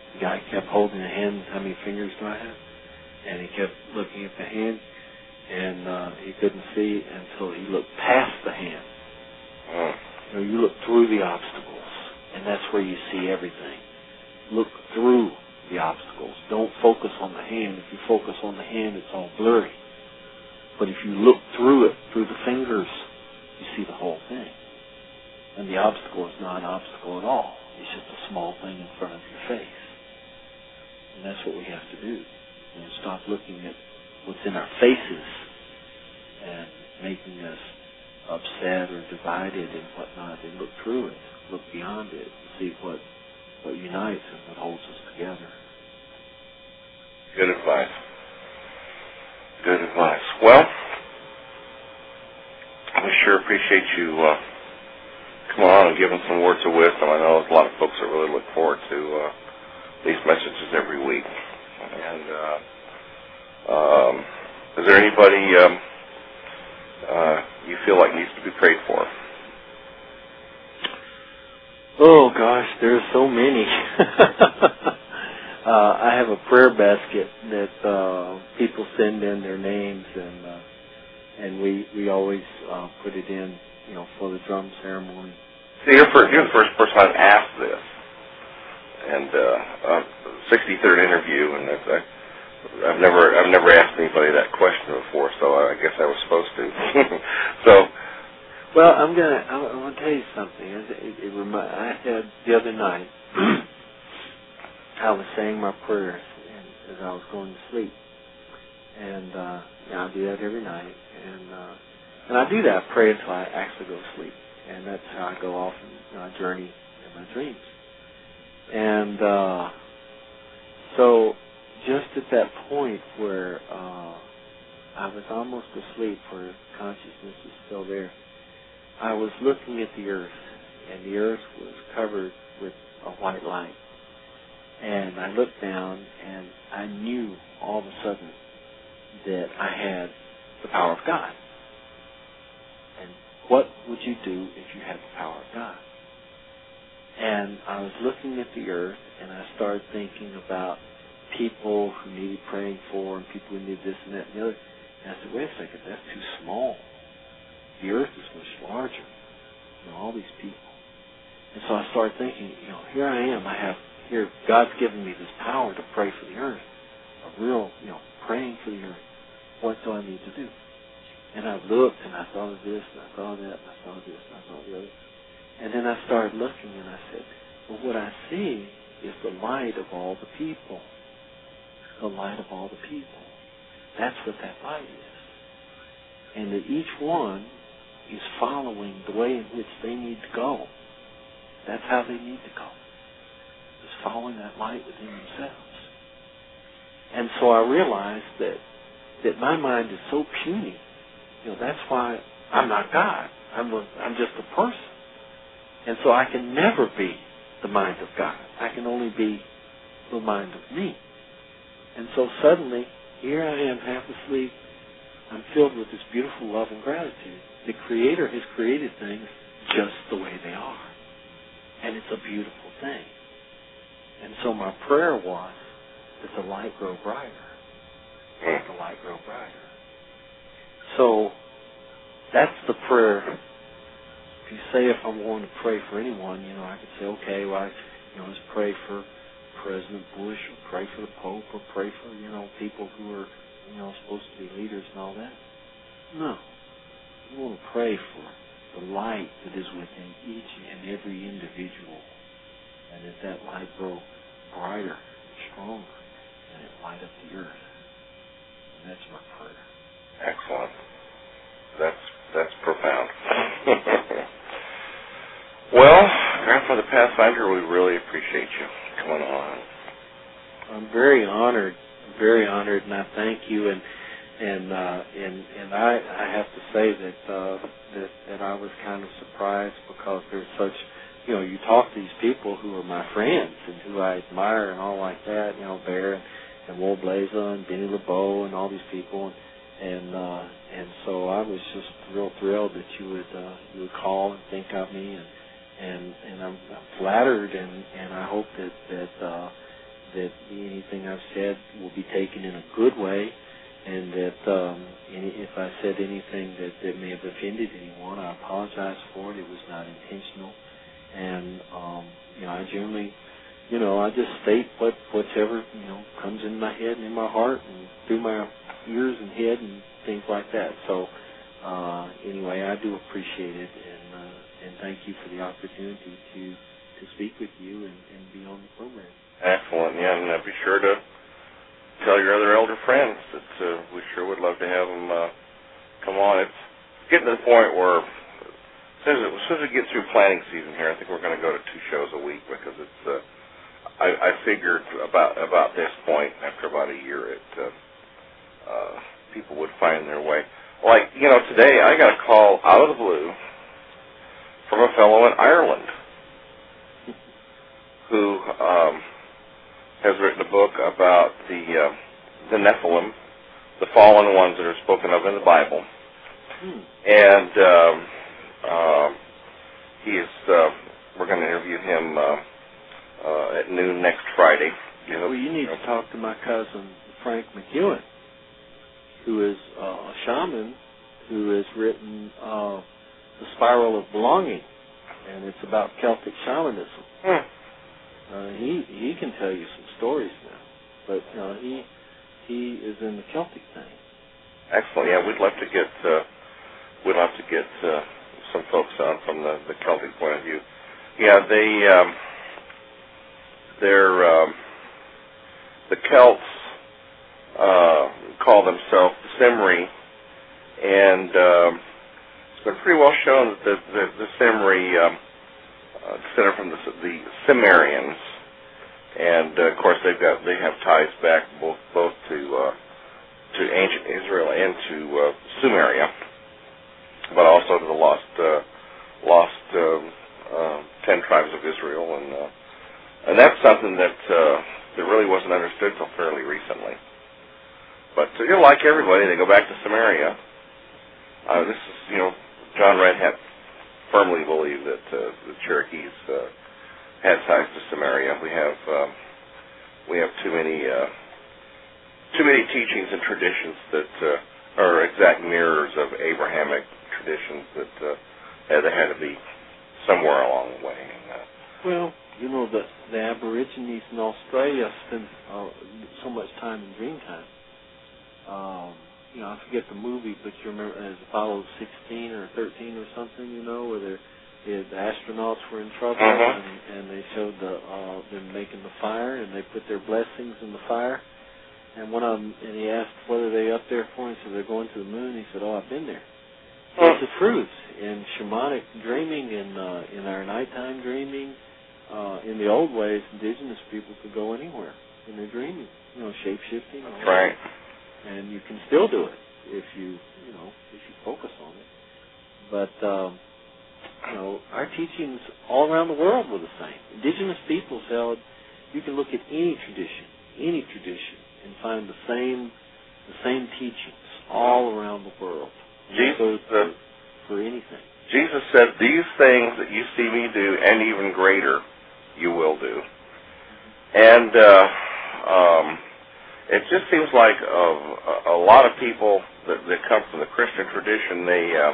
The guy kept holding the hand. How many fingers do I have? And he kept looking at the hand, and uh, he couldn't see until he looked past the hand. Mm. You know, you look through the obstacles, and that's where you see everything. Look through the obstacles. Don't focus on the hand. If you focus on the hand, it's all blurry. But if you look through it, through the fingers, you see the whole thing. And the obstacle is not an obstacle at all. It's just a small thing in front of your face. And that's what we have to do. You know, stop looking at what's in our faces and making us upset or divided and whatnot, and look through it, look beyond it, and see what, what unites and what holds us together. Good advice. Good advice. Well, we sure appreciate you uh, coming on and giving some words of wisdom. I know there's a lot of folks that really look forward to uh, these messages every week. And uh, um, is there anybody um, uh, you feel like needs to be prayed for? Oh gosh, there's so many. uh, I have a prayer basket that uh, people send in their names, and uh, and we we always uh, put it in, you know, for the drum ceremony. See, you're, first, you're the first person I've asked this, and uh, uh, sixty-third interview, and it's, I, I've never I've never asked anybody that question before, so I guess I was supposed to. so. Well, I'm gonna I'm, I'm gonna tell you something. It, it, it remi- I had the other night. I was saying my prayers as I was going to sleep, and uh, you know, I do that every night, and uh, and I do that. I pray until I actually go to sleep, and that's how I go off and uh, journey in my dreams. And uh, so, just at that point where uh, I was almost asleep, where consciousness is still there, I was looking at the earth, and the earth was covered with a white light. And I looked down, and I knew all of a sudden that I had the power of God. And what would you do if you had the power of God? And I was looking at the earth, and I started thinking about people who needed praying for, and people who needed this and that and the other. And I said, wait a second, that's too small. The earth is much larger, you know, all these people. And so I started thinking, you know, here I am. I have, here, God's given me this power to pray for the earth, a real, you know, praying for the earth. What do I need to do? And I looked, and I thought of this, and I thought of that, and I thought of this, and I thought of the other. And then I started looking, and I said, well, what I see is the light of all the people. The light of all the people. That's what that light is. And that each one is following the way in which they need to go. That's how they need to go. Is following that light within themselves. And so I realized that that my mind is so puny. You know, that's why I'm not God. I'm a, I'm just a person. And so I can never be the mind of God. I can only be the mind of me. And so suddenly, here I am, half asleep. I'm filled with this beautiful love and gratitude. The Creator has created things just the way they are. And it's a beautiful thing. And so my prayer was that the light grow brighter. That the light grow brighter. So that's the prayer. If you say, if I'm going to pray for anyone, you know, I could say, okay, well, I, you know, let's pray for President Bush, or pray for the Pope, or pray for, you know, people who are, you know, supposed to be leaders and all that. No. We want to pray for the light that is within each and every individual, and that that light grow brighter and stronger, and it light up the earth. And that's my prayer. Excellent. That's that's profound. Well, Grandfather Pathfinder, we really appreciate you coming on. I'm very honored, very honored, and I thank you. And and uh, and and I I have to say that uh, that that I was kind of surprised, because there's such, you know, you talk to these people who are my friends and who I admire and all like that, you know, Bear and, and Woblaza and Benny LeBeau and all these people, and and, uh, and so I was just real thrilled that you would uh, you would call and think of me, and and and I'm, I'm flattered, and, and I hope that that uh, that anything I've said will be taken in a good way, and that um, any, if I said anything that, that may have offended anyone, I apologize for it. It was not intentional. And, um, you know, I generally, you know, I just state what whatever, you know, comes in my head and in my heart and through my ears and head and things like that. So, uh, anyway, I do appreciate it, and uh, and thank you for the opportunity to, to speak with you and, and be on the program. Excellent, yeah, and uh, be sure to tell your other elder friends that uh, we sure would love to have them uh, come on. It's getting to the point where as soon as, it, as soon as we get through planting season here, I think we're going to go to two shows a week, because it's. Uh, I, I figured about about this point, after about a year, it uh, uh, people would find their way. Like, you know, today I got a call out of the blue from a fellow in Ireland who um, has written a book about the uh, the Nephilim, the fallen ones that are spoken of in the Bible. Hmm. And um, uh, he is, uh, we're going to interview him uh, uh, at noon next Friday. You know, well, you need to talk to my cousin, Frank McEwen, who is uh, a shaman who has written uh, The Spiral of Belonging, and it's about Celtic shamanism. Hmm. Uh, he he can tell you some stories now, but uh, he he is in the Celtic thing. Excellent. Yeah, we'd love to get uh, we'd love to get uh, some folks on from the, the Celtic point of view. Yeah, they um, they're um, the Celts uh, call themselves the Cymri, and um, it's been pretty well shown that the the, the Cymri um, uh, descended from the, the Cimmerians, and uh, of course they've got they have ties back both both to uh, to ancient Israel and to uh, Sumeria, but also to the lost uh, lost uh, uh, ten tribes of Israel, and uh, and that's something that uh, that really wasn't understood until fairly recently. But uh, you know, like everybody, they go back to Sumeria. Uh, this is, you know, John Redhat firmly believed that uh, the Cherokees uh, had ties to Sumeria. We have uh, we have too many uh, too many teachings and traditions that uh, are exact mirrors of Abrahamic traditions that uh, there had to be somewhere along the way. And, uh, well, you know, the the Aborigines in Australia spend uh, so much time in Dreamtime. Um, you know, I forget the movie, but you remember as Apollo sixteen or thirteen or something, you know, where they're, the, the astronauts were in trouble, uh-huh. and, and they showed the uh, them making the fire, and they put their blessings in the fire. And one of them, and he asked what are they up there for, and he said they're going to the moon. He said, "Oh, I've been there." Uh-huh. It's the truth in shamanic dreaming, in uh, in our nighttime dreaming. Uh, in the old ways, indigenous people could go anywhere in their dreaming, you know, shape shifting. That's right. And you can still do it if you, you know, if you focus on it. But, um, you know, our teachings all around the world were the same. Indigenous peoples held, you can look at any tradition, any tradition, and find the same, the same teachings all around the world. Jesus, for, uh, for anything. Jesus said, "These things that you see me do, and even greater, you will do." And uh, um, it just seems like uh, a lot of people that, that come from the Christian tradition, they um,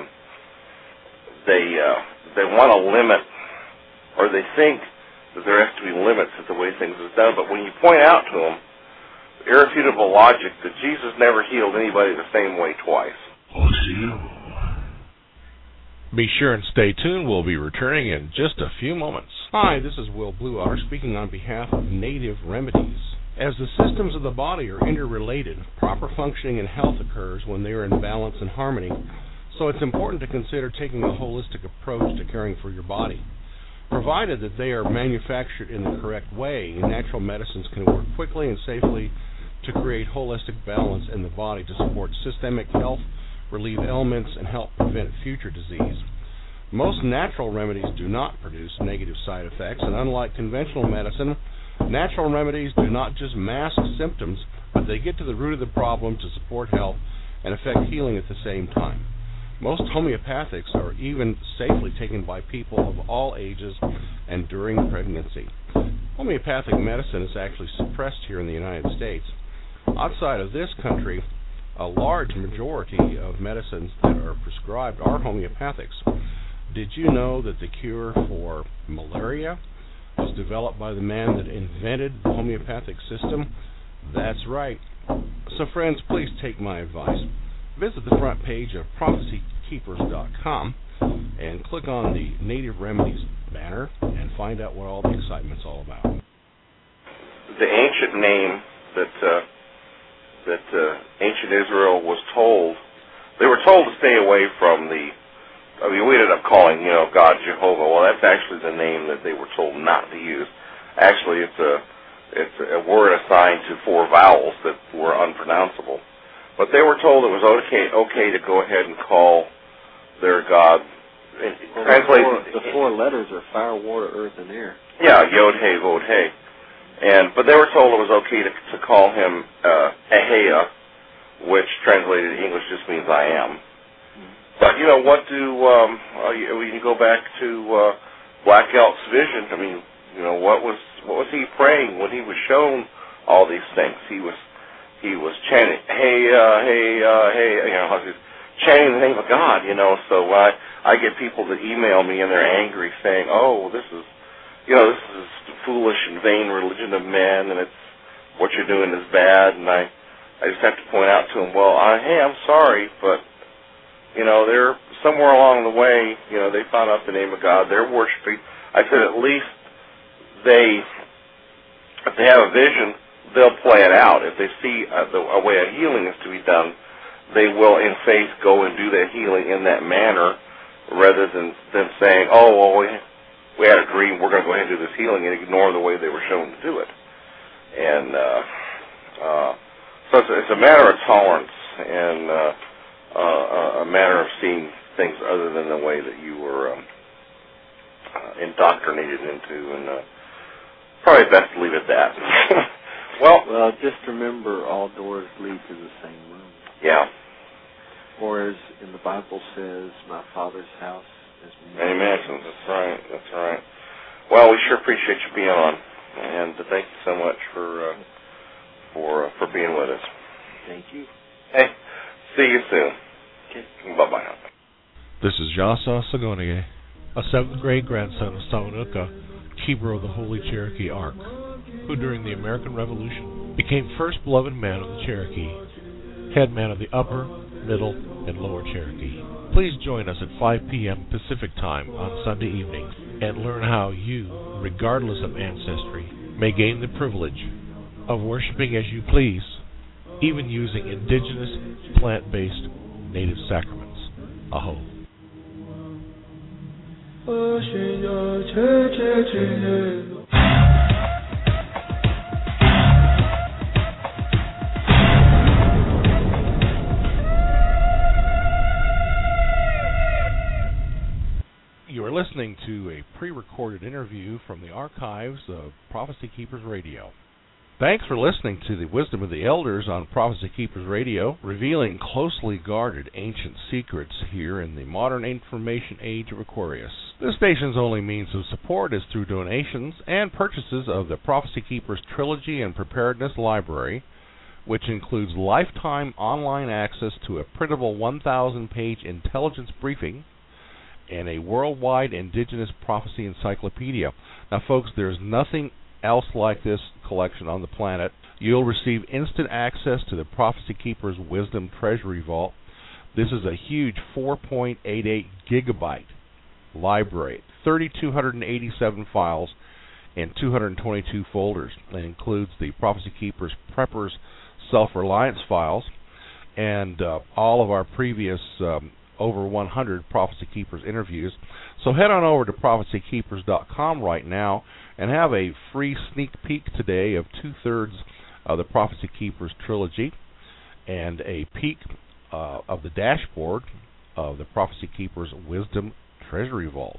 they uh, they want to limit, or they think that there has to be limits to the way things are done. But when you point out to them irrefutable logic that Jesus never healed anybody the same way twice. Be sure and stay tuned. We'll be returning in just a few moments. Hi, this is Will Bluehour speaking on behalf of Native Remedies. As the systems of the body are interrelated, proper functioning and health occurs when they are in balance and harmony, so it's important to consider taking a holistic approach to caring for your body. Provided that they are manufactured in the correct way, natural medicines can work quickly and safely to create holistic balance in the body to support systemic health, relieve ailments, and help prevent future disease. Most natural remedies do not produce negative side effects, and unlike conventional medicine, natural remedies do not just mask symptoms, but they get to the root of the problem to support health and affect healing at the same time. Most homeopathics are even safely taken by people of all ages and during pregnancy. Homeopathic medicine is actually suppressed here in the United States. Outside of this country, a large majority of medicines that are prescribed are homeopathics. Did you know that the cure for malaria was developed by the man that invented the homeopathic system? That's right. So friends, please take my advice. Visit the front page of prophecy keepers dot com and click on the Native Remedies banner and find out what all the excitement's all about. The ancient name that uh, that uh, ancient Israel was told, they were told to stay away from the, I mean, we ended up calling, you know, God Jehovah. Well, that's actually the name that they were told not to use. Actually, it's a it's a word assigned to four vowels that were unpronounceable. But they were told it was okay okay to go ahead and call their God. Well, the, four, the four letters are fire, water, earth, and air. Yeah, Yod Hey Vod Hey. And but they were told it was okay to, to call him uh, Ahea, which translated in English just means I am. Mm-hmm. But you know what do um, uh, you, we can go back to uh, Black Elk's vision. I mean, you know what was what was he praying when he was shown all these things? He was he was chanting, hey, uh, hey, uh, hey, you know, he was chanting the name of God. You know, so I I get people that email me and they're angry, saying, oh, this is. You know, this is foolish and vain religion of men, and it's what you're doing is bad. And I, I just have to point out to them, well, I, hey, I'm sorry, but you know, they're somewhere along the way. You know, they found out the name of God. They're worshiping. I said, at least they, if they have a vision, they'll play it out. If they see a, the, a way a healing is to be done, they will, in faith, go and do that healing in that manner, rather than than saying, oh, well, we. We had a dream, we're going to go ahead and do this healing, and ignore the way they were shown to do it. And uh, uh, so it's, it's a matter of tolerance and uh, uh, a matter of seeing things other than the way that you were um, uh, indoctrinated into. And uh, probably best to leave it at that. well, well, just remember, all doors lead to the same room. Yeah. Or as in the Bible says, my Father's house. Amen. That's right. That's right. Well, we sure appreciate you being on, and thank you so much for uh, for uh, for being with us. Thank you. Hey, see you soon. Okay. Bye bye now. This is Jasa Sagonie, a seventh grade grandson of Samanuka, keeper of the Holy Cherokee Ark, who during the American Revolution became first beloved man of the Cherokee, head man of the Upper, Middle, and Lower Cherokee. Please join us at five p.m. Pacific Time on Sunday evenings and learn how you, regardless of ancestry, may gain the privilege of worshiping as you please, even using indigenous, plant-based, native sacraments. Aho. You are listening to a pre-recorded interview from the archives of Prophecy Keepers Radio. Thanks for listening to the Wisdom of the Elders on Prophecy Keepers Radio, revealing closely guarded ancient secrets here in the modern information age of Aquarius. This station's only means of support is through donations and purchases of the Prophecy Keepers Trilogy and Preparedness Library, which includes lifetime online access to a printable one thousand page intelligence briefing and a worldwide indigenous prophecy encyclopedia. Now, folks, there's nothing else like this collection on the planet. You'll receive instant access to the Prophecy Keepers Wisdom Treasury Vault. This is a huge four point eight eight gigabyte library, three thousand two hundred eighty-seven files, and two hundred twenty-two folders. It includes the Prophecy Keepers Preppers Self-Reliance files and uh, all of our previous um, over one hundred Prophecy Keepers interviews. So head on over to prophecy keepers dot com right now and have a free sneak peek today of two-thirds of the Prophecy Keepers trilogy and a peek uh, of the dashboard of the Prophecy Keepers Wisdom Treasury Vault.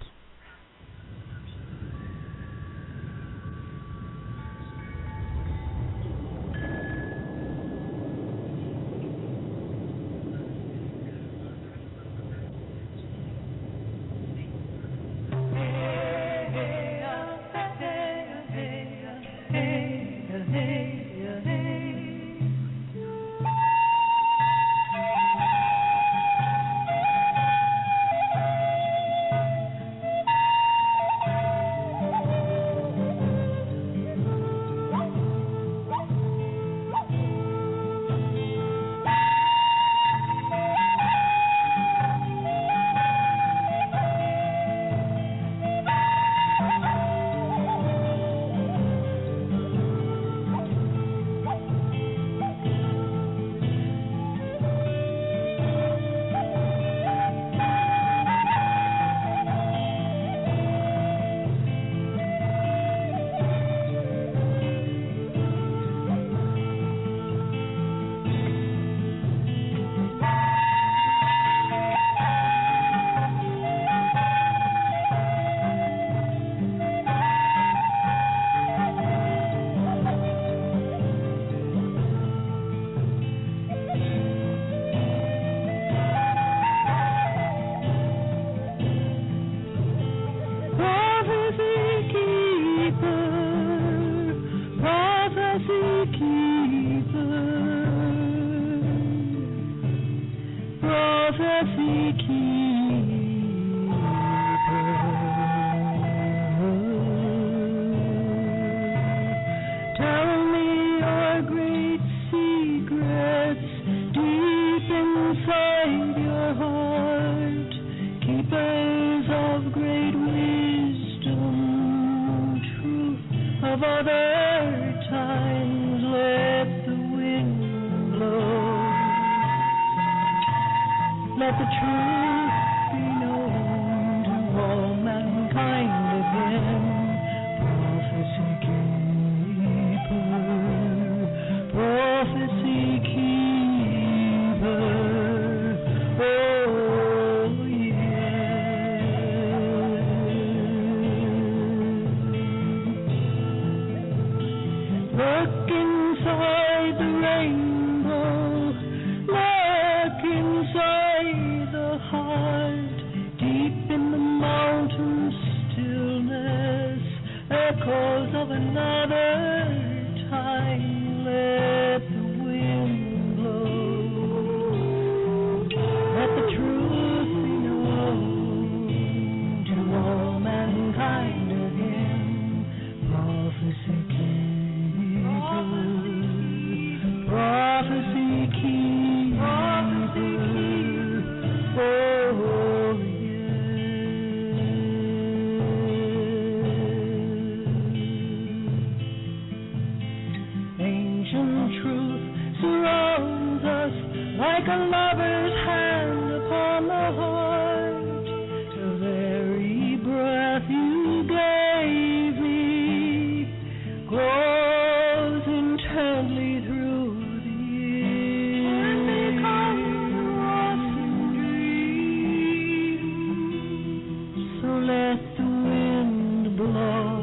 let the wind blow.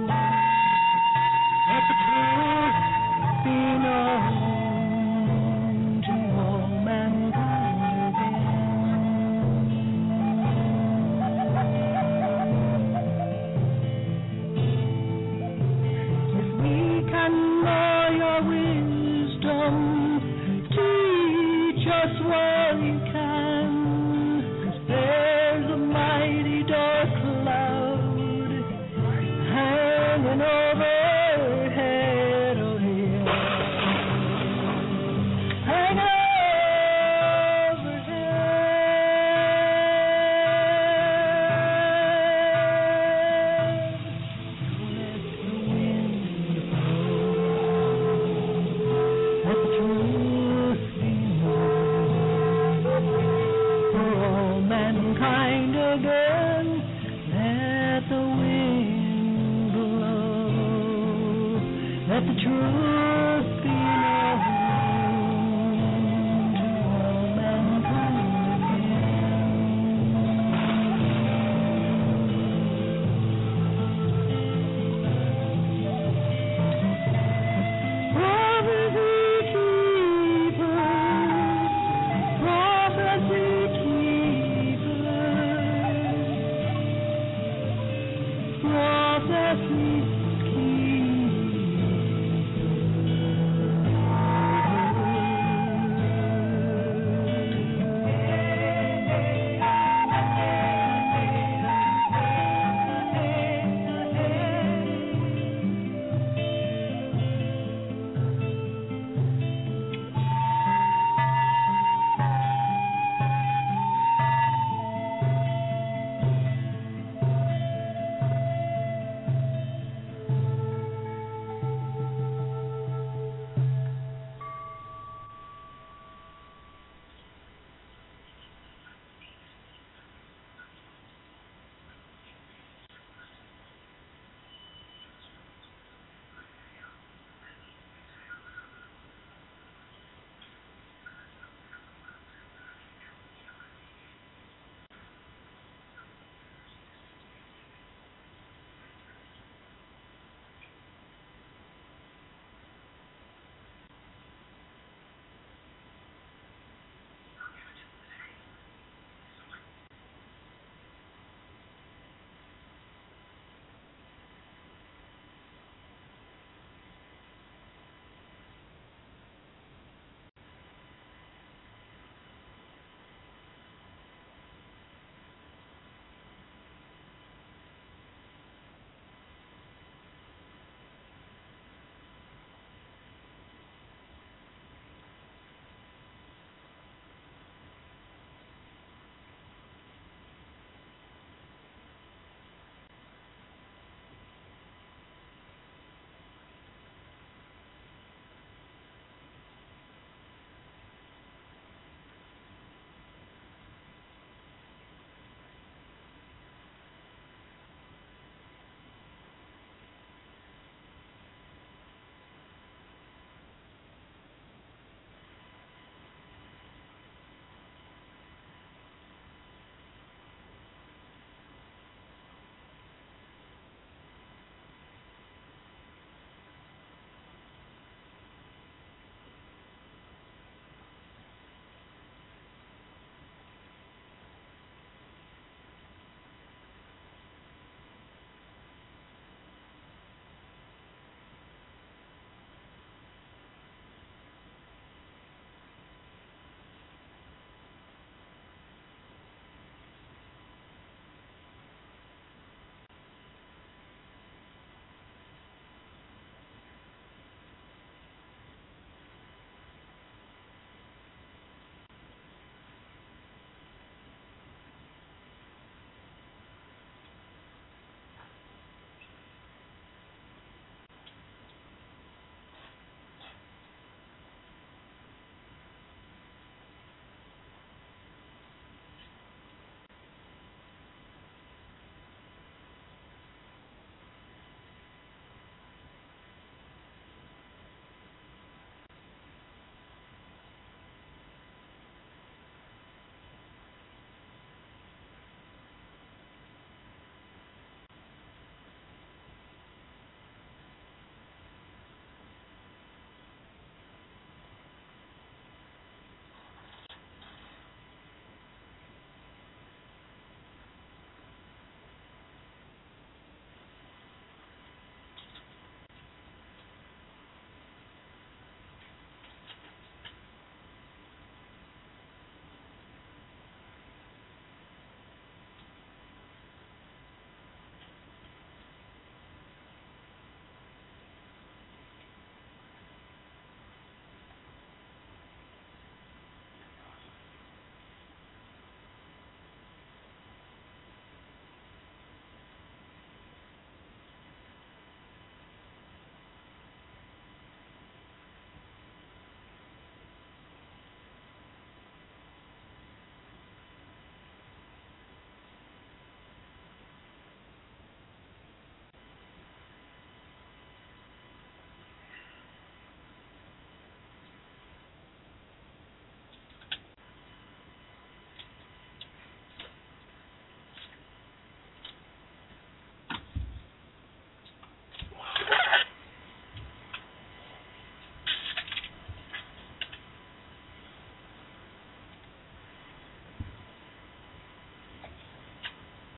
Let the truth be known to all mankind again. If we can know your wisdom, teach us while you can. There's a mighty dark cloud hanging overhead, oh yeah, hanging overhead. Let the wind blow, let the truth be known for all mankind again. Let the wind blow, let the truth